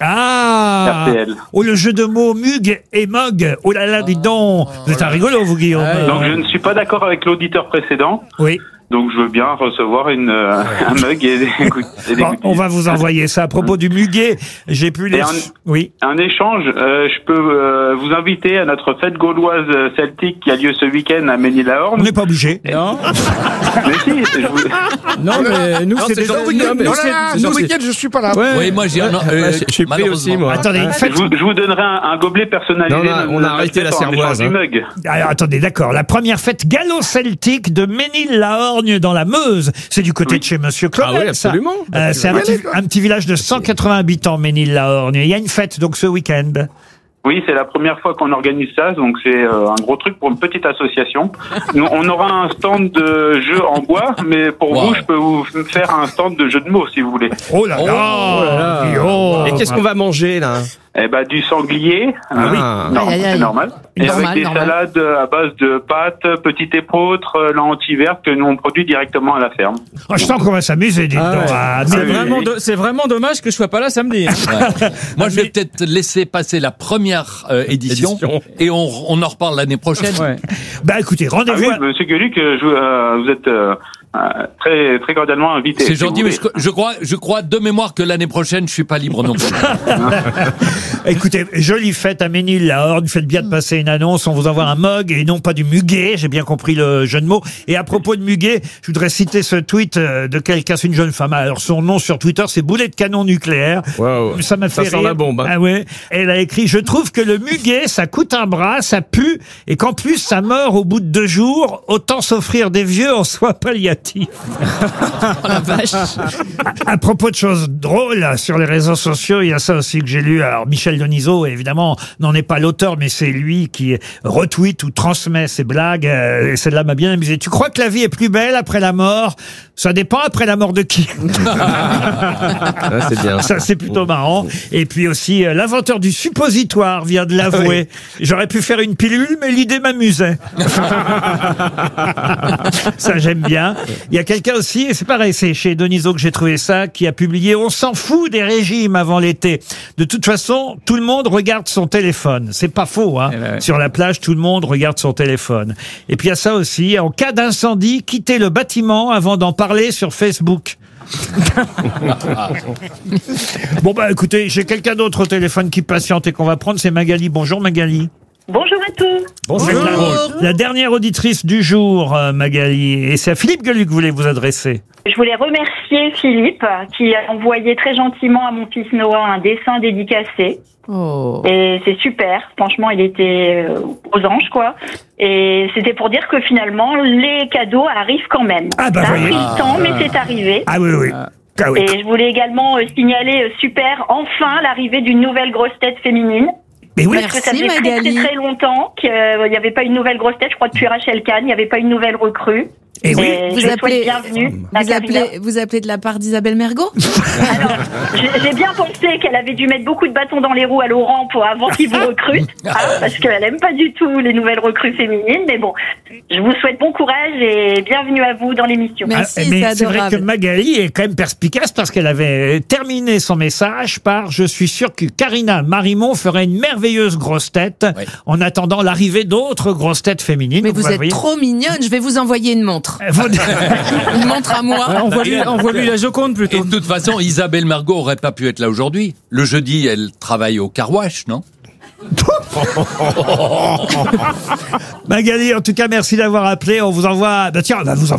RTL. Oh, le jeu de mots mug et mug. Oh là là, dites donc. Vous êtes un rigolo, vous, Guillaume. Donc je ne suis pas d'accord avec l'auditeur précédent. Oui. Donc je veux bien recevoir un mug et des goodies. On va vous envoyer ça. À propos du muguet, j'ai pu les... Oui. Un échange, je peux vous inviter à notre fête gauloise celtique qui a lieu ce week-end à Ménil-la-Orne. On n'est pas obligé. Non. Mais si, Non, mais nous, c'est déjà... Ce week-end, je suis pas là. Oui, moi, j'ai je suis pris aussi, moi. Attendez, je vous donnerai un gobelet personnalisé. On a arrêté la cervoise. Du mug. Alors, attendez, d'accord. La première fête gallo-celtique de Ménil-la-Orne dans la Meuse. C'est du côté de chez Monsieur Claudel. Ah oui, absolument. C'est un petit village de 180 habitants, Ménil-la-Orne. Il y a une fête, donc, ce week-end. Oui, c'est la première fois qu'on organise ça, donc c'est un gros truc pour une petite association. Nous, on aura un stand de jeux en bois, mais pour vous, je peux vous faire un stand de jeux de mots si vous voulez. Oh là là, Et qu'est-ce qu'on va manger là? Eh ben, du sanglier, c'est normal. Et avec des salades à base de pâtes, petits épeautres, lentilles vertes que nous on produit directement à la ferme. Oh, je sens qu'on va s'amuser, dites donc. C'est vraiment dommage que je sois pas là samedi. Moi, je vais peut-être laisser passer la première édition et on en reparle l'année prochaine. Bah écoutez, rendez-vous. Oui, Monsieur Gueluc, vous êtes très très cordialement invité. C'est gentil, mais je crois de mémoire que l'année prochaine, je suis pas libre non plus. Écoutez, jolie fête à Ménil-la-Horne. Faites bien de passer une annonce. On vous envoie un mug et non pas du muguet. J'ai bien compris le jeu de mots. Et à propos de muguet, je voudrais citer ce tweet de quelqu'un, c'est une jeune femme. Alors son nom sur Twitter, c'est Boulet de canon nucléaire. Wow. Ça m'a fait rire. Ça sent la bombe. Hein. Ah ouais. Elle a écrit: je trouve que le muguet, ça coûte un bras, ça pue, et qu'en plus ça meurt au bout de 2 jours. Autant s'offrir des vieux en soins palliatifs. Oh la vache. À propos de choses drôles sur les réseaux sociaux, il y a ça aussi que j'ai lu. Alors Michel Denisot, évidemment, n'en est pas l'auteur, mais c'est lui qui retweet ou transmet ses blagues. Et celle-là m'a bien amusé. Tu crois que la vie est plus belle après la mort? Ça dépend après la mort de qui. C'est bien. Ça, c'est plutôt marrant. Et puis aussi, l'inventeur du suppositoire vient de l'avouer. J'aurais pu faire une pilule, mais l'idée m'amusait. Ça, j'aime bien. Il y a quelqu'un aussi, et c'est pareil, c'est chez Denisot que j'ai trouvé ça, qui a publié: on s'en fout des régimes avant l'été. De toute façon, tout le monde regarde son téléphone. C'est pas faux, hein. Sur la plage, tout le monde regarde son téléphone. Et puis il y a ça aussi: en cas d'incendie, quittez le bâtiment avant d'en parler sur Facebook. Bon bah écoutez, j'ai quelqu'un d'autre au téléphone qui patiente et qu'on va prendre, c'est Magali. Bonjour Magali. Bonjour à tous. Bonjour. La dernière auditrice du jour, Magali, et c'est à Philippe Gueluc que vous voulez vous adresser. Je voulais remercier Philippe qui a envoyé très gentiment à mon fils Noah un dessin dédicacé. Oh. Et c'est super. Franchement, il était aux anges, quoi. Et c'était pour dire que finalement, les cadeaux arrivent quand même. Ah bah ça a voyez. pris le temps, mais c'est arrivé. Ah oui, oui. Ah oui. Et je voulais également signaler, super, enfin, l'arrivée d'une nouvelle grosse tête féminine. Mais oui. Parce que ça Merci, faisait très, Magali. très très longtemps qu'il n'y avait pas une nouvelle grosse tête. Je crois depuis Rachel Kahn, il n'y avait pas une nouvelle recrue. Et oui. Et je souhaite bienvenue à Karina. Vous appelez de la part d'Isabelle Mergo? Alors, j'ai bien pensé qu'elle avait dû mettre beaucoup de bâtons dans les roues à Laurent avant qu'il vous recrute, parce qu'elle aime pas du tout les nouvelles recrues féminines. Mais bon, je vous souhaite bon courage et bienvenue à vous dans l'émission. Merci, mais c'est vrai adorable. que Magali est quand même perspicace parce qu'elle avait terminé son message par: je suis sûr que Karina Marimon ferait une merveilleuse grosse tête en attendant l'arrivée d'autres grosses têtes féminines. Mais Donc, vous êtes voyez. trop mignonne, je vais vous envoyer une montre. Une montre à moi. Envoie-lui la Joconde plutôt. Et de toute façon, Isabelle Mergo aurait pas pu être là aujourd'hui. Le jeudi, elle travaille au car wash, non? Magali, en tout cas, merci d'avoir appelé. On vous envoie... Bah tiens, on va vous envoyer